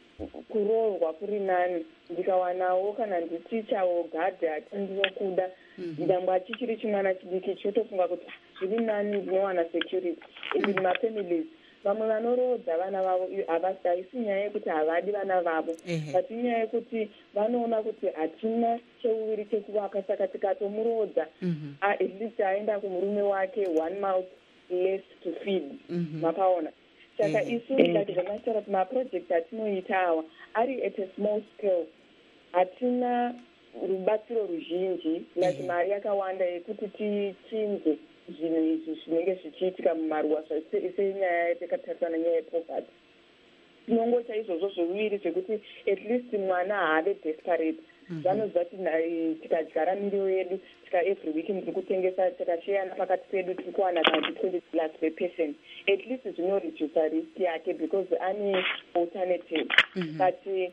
kuroorwa kuri nani. Ndikawanawo kana nditichawo gadhi atindinokuda ndangwa achichiri chimwana chidiki chotofunga kuti zviri nani ndinowana security. Even mafamilies vamwe vanoroodza vana vavo haisi nyaya yekuti havadi vana vavo, but inyaya yekuti vanoona kuti hatina cheuviri chekuvaka, saka tikatomuroodza at least aenda kumurume wake one mouth less to feed. Mapaona saka isu like zvamataura kuti maproject atinoita awa ari at a small scale, hatina rubatsiro ruzhinji like mari yakawanda yekuti tichinje zvinhu izvi zvinenge zvichiitika mumaruwa senyaya yatakatarisana nyaya yepoverty. Tinongoita izvozvo zviviri zvekuti at least mwana haave desperate. Vanoziva kuti tikadyara miriwo yedu tika every week ndiri kutengesa takasheyana pakati pedu tiri kuwana kana twenty plus per person, at least zvinoredusa risk yake because ane alternative. But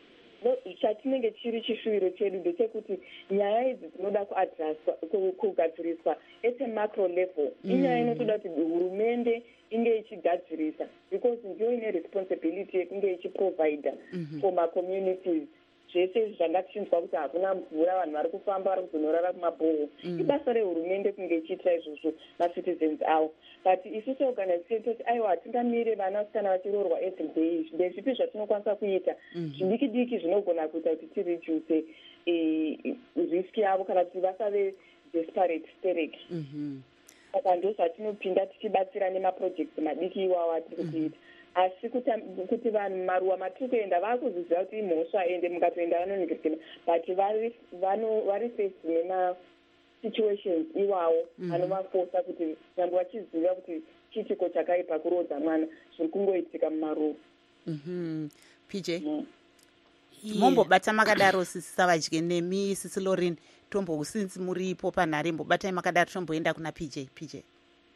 chatinenge chiri chishuviro chedu ndechekuti nyaya idzi dzinoda kuadhiraswa kugadziriswa at a macro level. Inyaya inotoda kuti hurumende inge ichigadzirisa because ndiyo ine responsibility yekunge ichiprovida for macommunities. Zvese zvangatichinzwa kuti hakuna mvura, vanhu vari kufamba vari kuzonorara kumabhoho, ibasa rehurumende kunge ichiita izvozvo macitizens avo. But isu seorganization toti aiwa hatingamire vanasikana vachiroorwa every day. Ndezvipi zvatinokwanisa kuita zvidiki diki zvinogona kuita kuti tireduce risk yavo kana kuti vasave desperate stereki. Saka ndo zvatinopinda tichibatsira nemaprojects madiki iwawo atiri kuita. Asi kuti vanhu maruwa matiri kuenda vakuziziva kuti imhosva ende mukatoenda vanoningirikana, but vari faced nema situations iwawo vanovafosa kuti nyangwe vachiziva kuti chiitiko chakaipa kurodza mwana zviri kungoitika mumaruwa. P J mombobata makadaro sisi Savage nemi sisi Lauren tombo since muripo panhare mbobatai makadaro tomboenda kuna P J. P J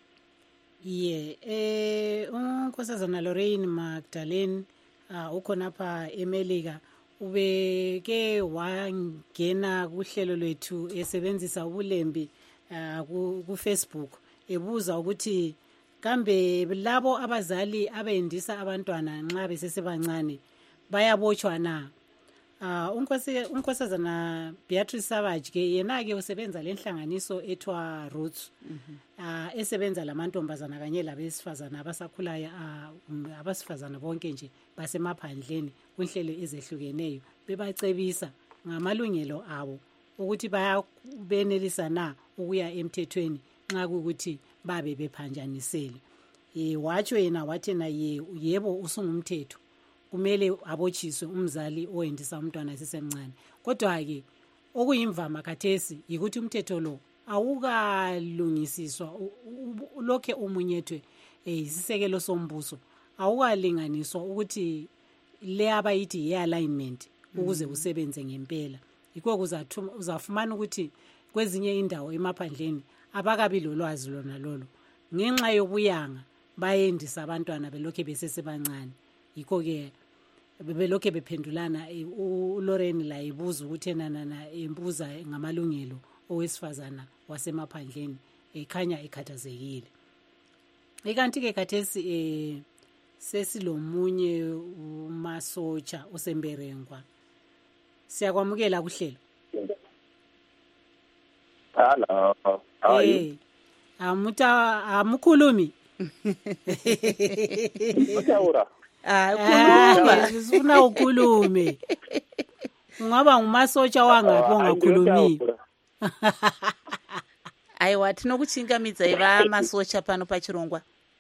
Ye eh unkosazana Lorraine Magdalene uh, ukhona pa eMelika ubeke wangena kuhlelo lwethu esebenzisa ubulembi uh, ku, ku Facebook ebuza ukuthi kambe labo abazali abendisa abantwana nxa besesebancane bayabotshwa na. Uh, unkosi unkosazana Beatrice Savage ke yena ke usebenza lenhlanganiso ethwa Roots uh, esebenza lamantombazana kanye labesifazana abasakhulayo uh, abasifazana bonke nje basemaphandleni kunhlelo ezehlukeneyo bebacebisa ngamalungelo abo ukuthi bayabenelisa na ukuya emthethweni nxa kukuthi babe bephanjanisele. Eh watsho yena wathi na ye yebo usungumthetho kumele abotshiswe umzali oendisa umntwana esisemncane. Kodwa ke okuyimvama khathesi yikuthi umthetho lo awukalungisiswa lokhe umunyethwe isisekelo sombuso awukalinganiswa ukuthi le abayithi ye-alignment ukuze usebenze ngempela. Yikho kuzathuma uzafumana ukuthi kwezinye indawo emaphandleni abakabi lolwazi lona lolo ngenxa yobuyanga bayendisa abantwana belokhe besesebancane. Yikho ke bebelokhe bephendulana uLorraine la ibuza ukuthi nana embuza ngamalungelo owesifazana wasemaphandleni ekhanya ekhathazekile. Ikanti ke khathesi eh sesilomunye umasotsha osemberengwa. Siyakwamukela kuhlelo. Hello. How are you? Amuta amukhulumi. Utawura. Ah, sifuna ukhulume. Ungaba ngumasotsha wangapi ongakhulumi? Aiwa tinokuchingamidza iva masotsha pano pachirongwa.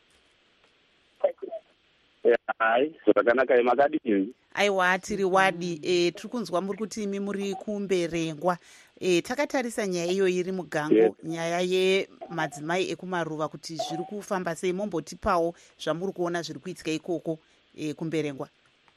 Hai, zvakanaka makadini? Aiwa tiri wadi eh tiri kunzwa muri kuti imi muri kumberengwa. e, takatarisa nyaya iyo iri mugango, yes. Nyaya yemadzimai ekumaruva kuti zviri kufamba sei, mombotipawo zvamuri kuona zviri kuitika ikoko e, kumberengwa.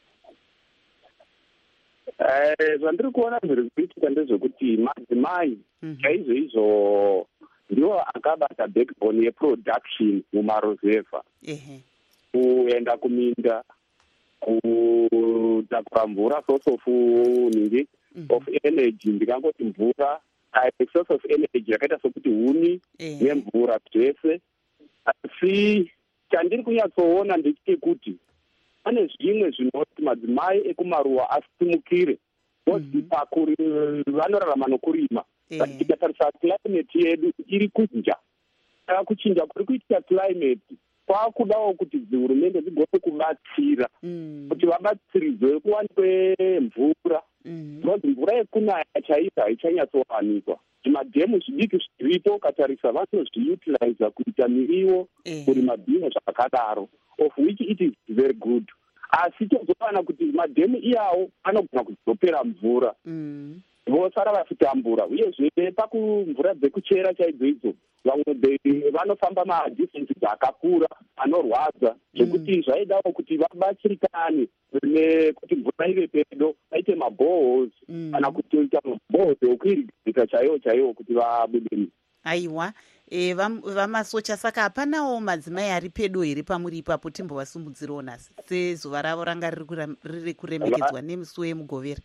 Zvandiri kuona zviri kuitika ndezvekuti madzimai chaizvo izvo ndiwo akabata backbone yeproduction mumarozevha, kuenda kuminda, kutakura mvura, source of ningi of energy. Ndikangoti mvura source of energy yakaita sokuti huni nemvura zvese. Asi chandiri kunyatsoona ndechekuti pane zvimwe zvinoti madzimai ekumaruwa asimukire, pakuri vanorarama nokurima. Tikatarisa climate yedu iri kunja, saka kuchinja kuri kuitika climate kwakudawo kuti dzihurumende dzigone kubatsira kuti vabatsiridzwe kuwanikwe mvura, because mvura yekunaya chaiyo haichanyatsowanikwa. Zvimadhemu zvidiki zviripo ukatarisa vanozviutiliza kuita miriwo, kurima bhino zvakadaro, of which it is very good. Asi tozowana kuti madhemu iyawo anogona kuzopera mvura, vosara vachitambura. Uyezve pakumvura dzekuchera chaidzo idzo, vamwe vanofamba madhistensi dzakakura anorwadza, zvekuti zvaidawo kuti vabatsirikane nekuti mvura ive pedo, vaite maboreholes kana kutoita maboreholes okuirigita chaiwo chaiwo kuti vabude. Aiwa, e, vamasocha vam saka hapanawo madzimai ari pedo here pamuri ipapo timbovasumudzirawo nhasi sezuva ravo ranga riri kuremekedzwa nemusi wemugovera?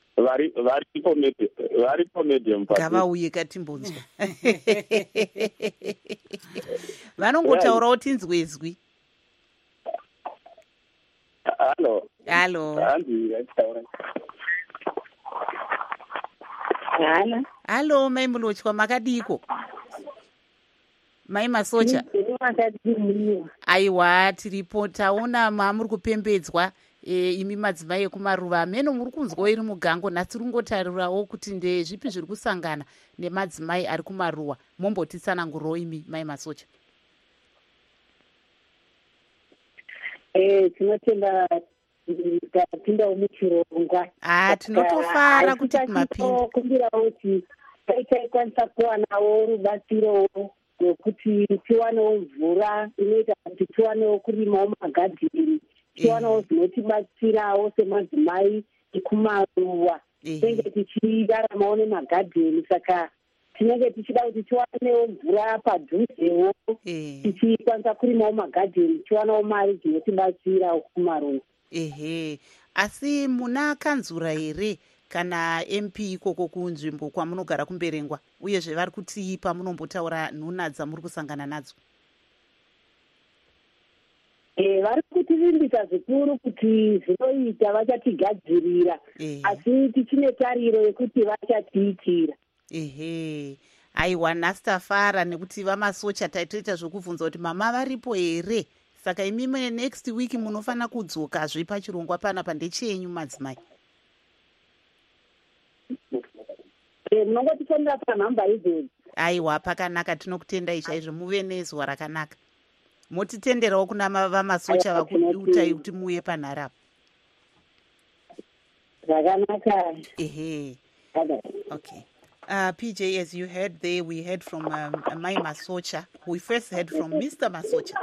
Varipo medium gavauye katimbonzwa. Vanongotaurawo tinzwezwi. Halo. Halo. Halo. Halo, mai Mulotshwa, makadiko? Mai Masocha. Aiwa, tiripo taona mamuri kupembedzwa. E, imi madzimai ekumaruva ameno muri kunzwa iri mugango. Nhasi rungotarirawo kuti ndezvipi zviri kusangana nemadzimai ari kumaruwa. Mombotitsanangurawo imi mai Masocha. Eh, tinotenda tapindawo muchirongwa. Ah, tinotofara kuti kumapinda. Kumbirawo kuti taikwanisa kuwanawo rubatsiro rwekuti tiwanewo mvura inoita kuti tiwanewo kurimawo magadheni, tiwanewo zvinotibatsirawo semadzimai ekumaruwa, tinenge tichiraramawo nemagadheni. Saka tinenge tichida kuti tiwanewo mvura padhuzewo, tichikwanisa kurimawo magadheni, tiwanawo mari dzinotibatsirawo kumaruwa. Ehe, asi muna kanzura here kana M P ikoko kunzvimbo kwamunogara kumberengwa, uyezve vari kuti pamunombotaura nhuna dzamuri kusangana nadzo? E, vari kutirimbisa zvikuru kuti zvinoita vachatigadzirira, asi tichine tariro yekuti vachatiitira. Ehe, aiwa, nhasi tafara nekuti vamasocha taitoita zvokubvunza kuti mama varipo here. Saka imimi next week munofana kudzokazve pachirongwa panapa. Ndechenyu madzimai? E, munongotitendera panhamba idzodzo. Aiwa, pakanaka, tinokutendai chaizvo, muve nezuva rakanaka. Motitenderawo kuna vamasocha vakuutai kuti muuye panharapo. Zvakanaka. Ehe. Okay. Uh, P J, as you heard there, we heard from um, Mai Masocha. We first heard from Mister Masocha.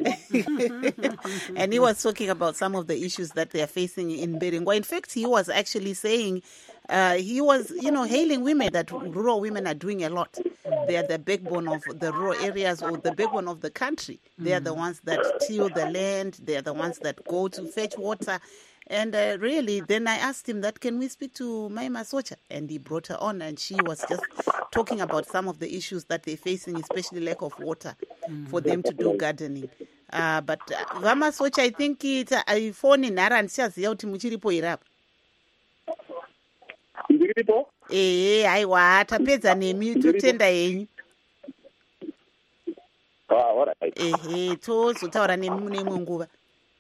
And he was talking about some of the issues that they are facing in Berengwa. In fact, he was actually saying, uh, he was, you know, hailing women, that rural women are doing a lot. They are the backbone of the rural areas, or the backbone of the country. They are the ones that till the land. They are the ones that go to fetch water. And uh, really, then I asked him that, can we speak to Mai Masocha? And he brought her on, and she was just talking about some of the issues that they're facing, especially lack of water mm. for them to do gardening. Uh, but uh, Vamasocha, I think it's a phone in Aran, siyaziya kuti muchiripo irapa. Ndiripo? Eh, aiwa, tapedza nemi totenda yenyu. Ah, all right. Eh, tozotaura nemi nemwe nguva.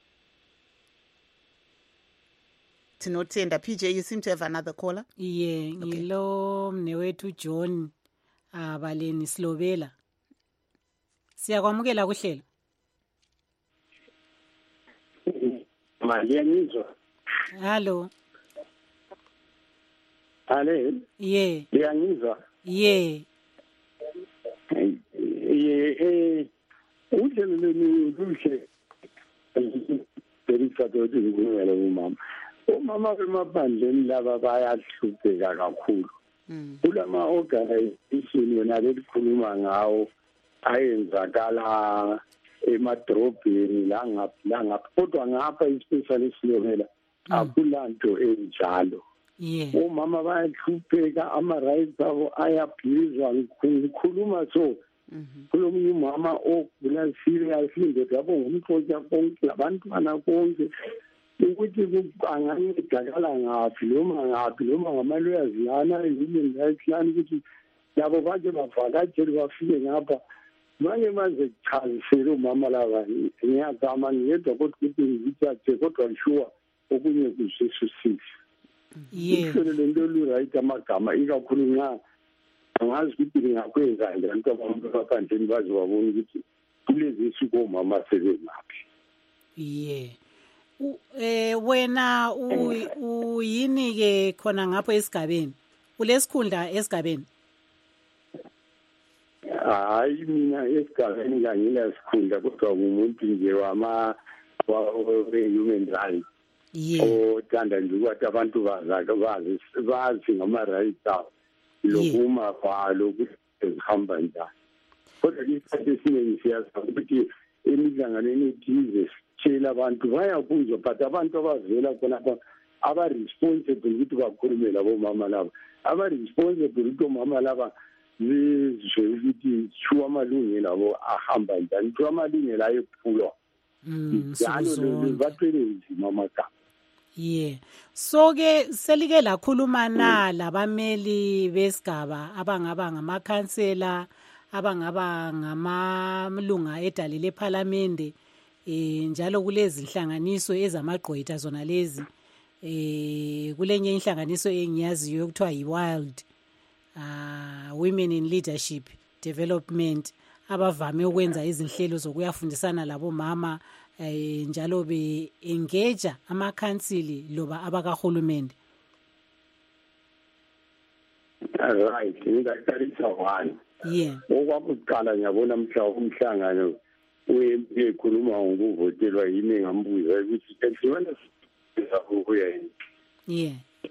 Tinotenda. P J, you seem to have another caller? Yeah, ngilo mne wethu John abaleni Slovela. Siyakwamukela kuhlelo. Mali yanizwa. Hello. Ale ye ngiyangizwa ye ye eh uhlelo lweni luhle berikhathothi ngiyela umama umama bemaphandleni laba bayahlupheka kakhulu kulama organization yona lelikhuluma ngawo ayenzakala emadrobheni la ngapha la ngapha kodwa ngapha especially silobela akulanto enjalo yeah omama bayahlupheka ama rights abo ayabhizwa ngikhuluma so kulomunye umama ogula serious indoda yabo ngumxotsha konke labantwana konke ukuthi angancedakala ngaphi noma ngaphi noma ngama-lawyers lana human rights lana ukuthi labo baje bavakatshele bafike ngapha manje manje chazisele umama laba ngiyazama ngiyedwa kodwa ukuthi ngithathe kodwa sure okunye kusesusisi yeah ihlelo lento lu-right amagama ikakhulu nxa angazi ukuthi ngingakwenza nto abantu baphandleni baze babona ukuthi kulezi suku omama sebengaphi yeah eh wena uyini ke khona ngapho esigabeni ulesikhundla esigabeni hayi mina esigabeni ngangila sikhundla kodwa ngumuntu nje wama human rights yeah othanda nje ukuthi abantu bazake bazi bazi ngama-rights abo lokuma kwalo ukuthi ezihamba njani kodwa isikhathi esiningi siyazazi ukuthi emidlanganeni ethize sitshela abantu bayabuzwa but abantu abavela khonapha aba-responsible ukuthi bakhulume labomama laba aba-responsible ukuthi omama laba bezwe ukuthi shuwa amalungelo abo ahamba njani shuwa amalungelo ayephulwa njalo bathwele nzima amagama yeah so ke selike lakhuluma na labameli besigaba abangaba ngamakhansela abangaba ngamalunga edale lephalamende eh njalo kulezi inhlanganiso ezamagqwetha zona lezi eh kulenye inhlanganiso engiyaziyo okuthiwa yiWild uh Women in Leadership Development abavame ukwenza izinhlelo zokuyafundisana labomama eh njalo be engage amakhansili loba abakahulumende. Right, ngiyaqalisa one. Yeah. Okwakuqala ngiyabona mhla umhlangano uyekhuluma ngokuvotelwa yini ngambuza ukuthi esiwena ukuya yini. Yeah.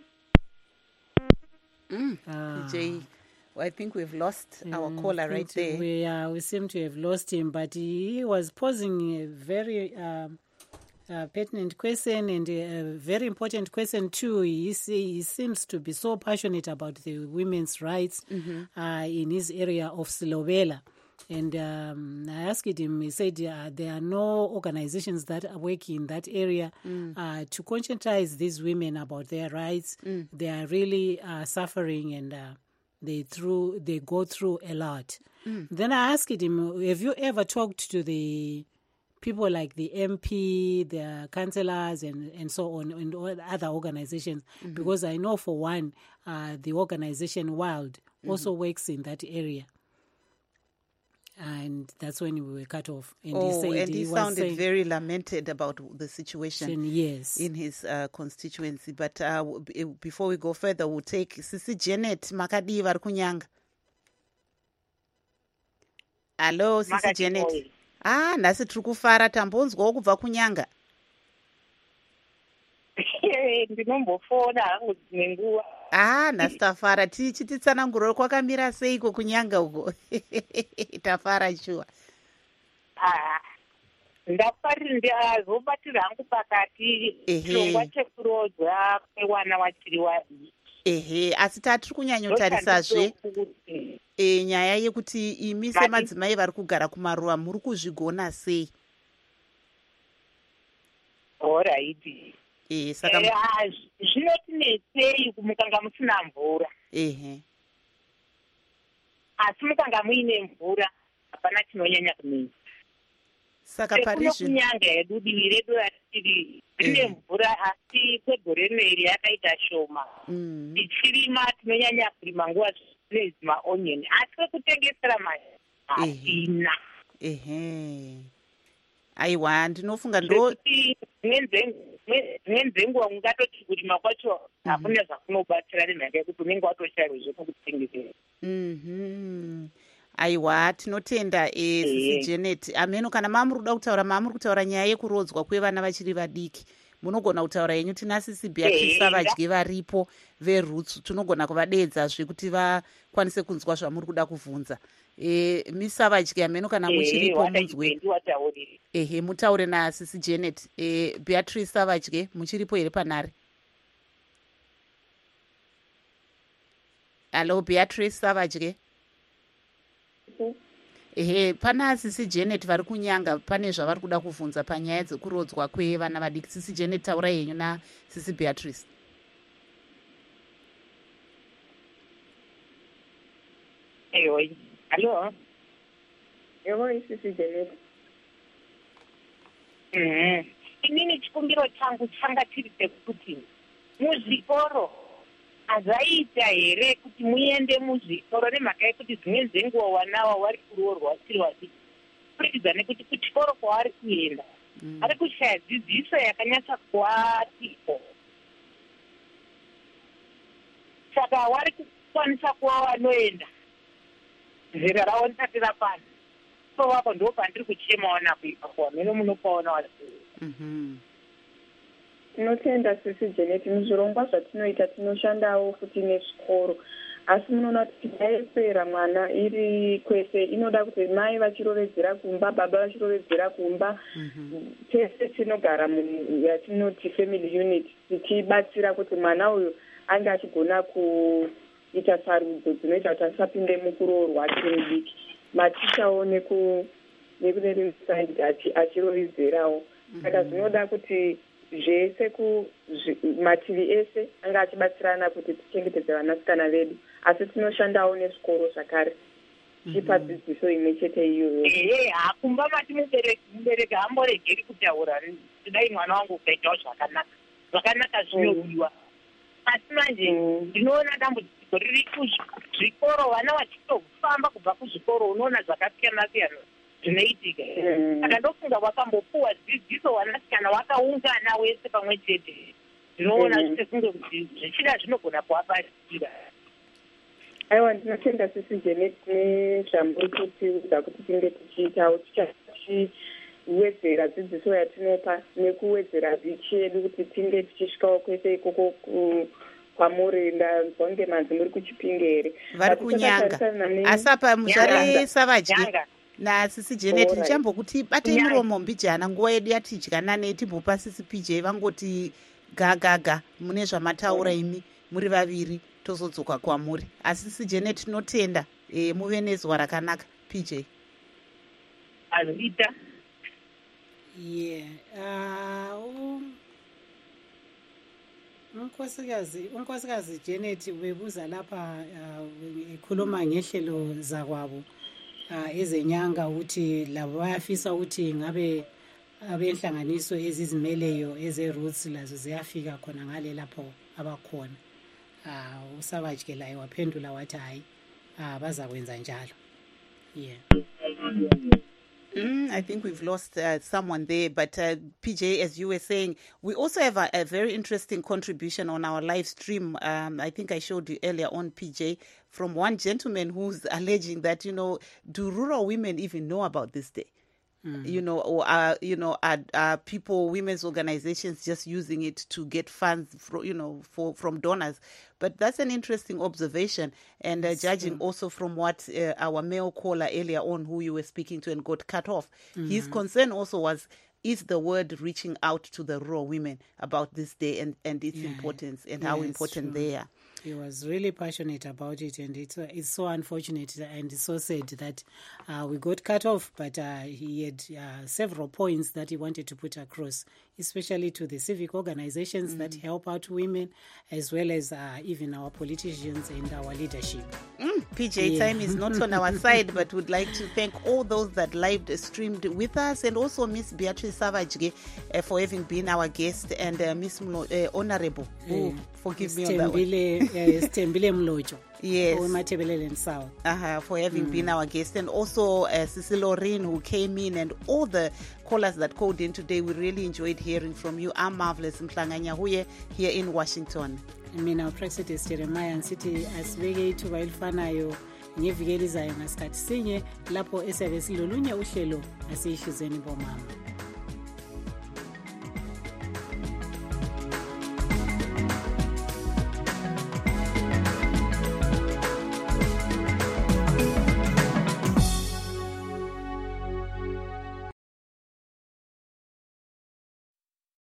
Mm. Uh, Jay, well, I think we've lost mm, our caller right there. We, uh, we seem to have lost him, but he, he was posing a very um, uh, pertinent question and a very important question too. He, he seems to be so passionate about the women's rights mm-hmm. uh, in his area of Silobela. And um, I asked him, he said uh, there are no organizations that are working in that area mm. uh, to conscientize these women about their rights. Mm. They are really uh, suffering and uh, they through they go through a lot. Mm. Then I asked him, have you ever talked to the people like the M P, the councillors, and, and so on, and other organizations? Mm-hmm. Because I know for one, uh, the organization Wild mm-hmm. also works in that area. And that's when we were cut off. And oh, he said and he, he sounded saying, very lamented about the situation yes. in his uh, constituency. But uh, b- before we go further, we'll take Sisi Janet Makadi Varkunyanga. Hello, Sisi Janet. Ah, nasi trukufara tambonzwa kubva kunyanga. Ndinombofona hangu nenguwa. Ah, nasi tafara tichi titsananguro kwakamira seiko kunyanga uko. Tafara shuwa. Ah. Ndafari ndazobatira hangu pakati chirongwa chekurodzwa kwewana wachiri wadiki. Ehe, asi tatiri kunyanyotarisazve e, nyaya yekuti imi semadzimai vari kugara kumaruwa muri kuzvigona sei? Alright. Eh, saka eh, zvinotinetsei mukanga musina mvura. Ehe. Asi mukanga muine mvura hapana chinonyanya kunetsa. Saka pari kunyanga yedu divi redu ratiri rine mvura asi kwegore rineri yakaita shoma. Tichirima tinonyanya kurima nguva zvinezi maonyeni asi kwekutengesera mari hasina. Ehe. Aiwa, ndinofunga ndo dzimweni dzenguva dzimwe dzenguva ungatoti kurima kwacho hakuna zvakunobatsira nemhaka yekuti unenge watoshairwa zvekukutengesera. Aiwa, tinotenda e, sisi Janet. Ameno, kana mamuri kuda kutaura, mamuri kutaura nyaya yekurodzwa kwevana vachiri vadiki, munogona kutaura yenyu. Tina sisi Beatrice Savage varipo veroots, tinogona kuvadeedzazve kuti vakwanise kunzwa zvamuri kuda kuvhunza. E, Miss Savage, ameno kana muchiripo munzwe. Ehe, mutaure nasisi Janet. E, Beatrice Savage muchiripo here panhare? Hello, Beatrice Savage. Ehe, pana sisi Janet vari kunyanga, pane zvavari kuda kuvhunza panyaya dzekurodzwa kwevana vadiki. Sisi Janet, taura yenyu na sisi Beatrice. Eyoi, hallo. Eyoi, sisi Janet. Mhm. Inini chikumbiro changu changa chiri chekuti muzvikoro azaita here kuti muende muzvikoro nemhaka yekuti dzimwe dzenguva wanawa wari kuroorwa vachiri vadiki, kuridza nekuti kuchikoro kwaari kuenda ari kushaya dzidziso yakanyatsa kuatipo. Saka wari kukwanisa kuva wanoenda zera ravo risati rapana, so wako ndo pandiri kuchemawo napo ipapo wamene munopaona wasi. Tinotenda sisi Janet, muzvirongwa zvatinoita tinoshandawo futi nezvikoro, asi munoona kuti yaipera mwana iri kwese inoda kuti mai vachirovedzera kumba, baba vachirovedzera kumba, tese tinogara yatinoti family unit tichibatsira kuti mwana uyu ange achigona kuita sarudzo dzinoita kuti asapinde mukuroorwa achiri mudiki. Matichawo nekunerimsaidi achirovedzerawo, saka zvinoda kuti zvese kumativi ese anga achibatsirana kuti tichengetedze vanasikana vedu, asi tinoshandawo nezvikoro zvakare tichipa dzidziso imwe chete iyoyo. Ehe, hakumba mati mubereki mubereki hamboregeri kutaura kudai mwana wangu ukaitawo zvakanaka zvakanaka zvinodiwa. Asi manje ndinoona dambudziko riri kuzvikoro, vana vachitofamba kubva kuzvikoro unoona zvakasiyana siyana zvinoitika. Saka ndofunga wakambopuwa dzidziso wanasikana wakaungana wese pamwe chete, zvinoona sekunge kuti zvichida zvinogona kuvabatsira. Aiwa, ndinotenda sisi Janet nezvamuri kutiudza kuti tinge tichiitawo tichiwedzera dzidziso yatinopa nekuwedzera zichi yedu kuti tinge tichisvikawo kwese ikoko kwamuri. Ndanzwa kunge manzi muri kuchipinge here vari kunyanga, asi apa muzvare Savage na sisi Janet ndichambokuti batei muromo mbijana, nguva yedu yatidya nane timbopa sisi P J vangoti gagaga mune zvamataura imi muri vaviri tozodzoka kwamuri. Asi sisi Janet tinotenda e, muve nezuva rakanaka. P J azita yeah uh, unkosikazi unkosikazi Janet webuza lapha ekhuluma uh, ngehlelo zakwabo uh, ezenyanga ukuthi labo bayafisa ukuthi ngabe abenhlanganiso ezizimeleyo eze-roots lazo ziyafika khona ngale lapho abakhona. Uh, uSavage ke laye waphendula wathi hayi uh, bazakwenza njalo. Yeah. Mm, I think we've lost uh, someone there, but uh, P J, as you were saying, we also have a, a very interesting contribution on our live stream. Um, I think I showed you earlier on, P J, from one gentleman who's alleging that, you know, do rural women even know about this day? Mm. You know, or are, you know, are, are people, women's organizations just using it to get funds, for, you know, for from donors? But that's an interesting observation. And uh, judging also from what uh, our male caller earlier on, who you were speaking to and got cut off, mm-hmm. his concern also was, is the word reaching out to the rural women about this day and, and its yeah. importance and yeah, how important true. they are? He was really passionate about it, and it's, uh, it's so unfortunate and it's so sad that uh, we got cut off, but uh, he had uh, several points that he wanted to put across, especially to the civic organizations mm. that help out women, as well as uh, even our politicians and our leadership. Mm, P J, yeah. time is not on our side, but would like to thank all those that live streamed with us, and also Miss Beatrice Savage uh, for having been our guest, and uh, Miss Mlo- uh, Honorable, who, yeah. forgive me on that one. Yes, Tembile Mlojo. Yes. For Matebelele South. Uh-huh, for having mm. been our guest. And also uh, Cecilorine, who came in, and all the callers that called in today. We really enjoyed hearing from you. I'm Marvelous Mhlanganyahuye here in Washington. Mina uPrexidus Jeremiah nsithi asibeke ithuba elifanayo ngeviki elizayo ngasikhathi sinye lapho esiyabe silolunye uhlelo asiyishizeni bomama.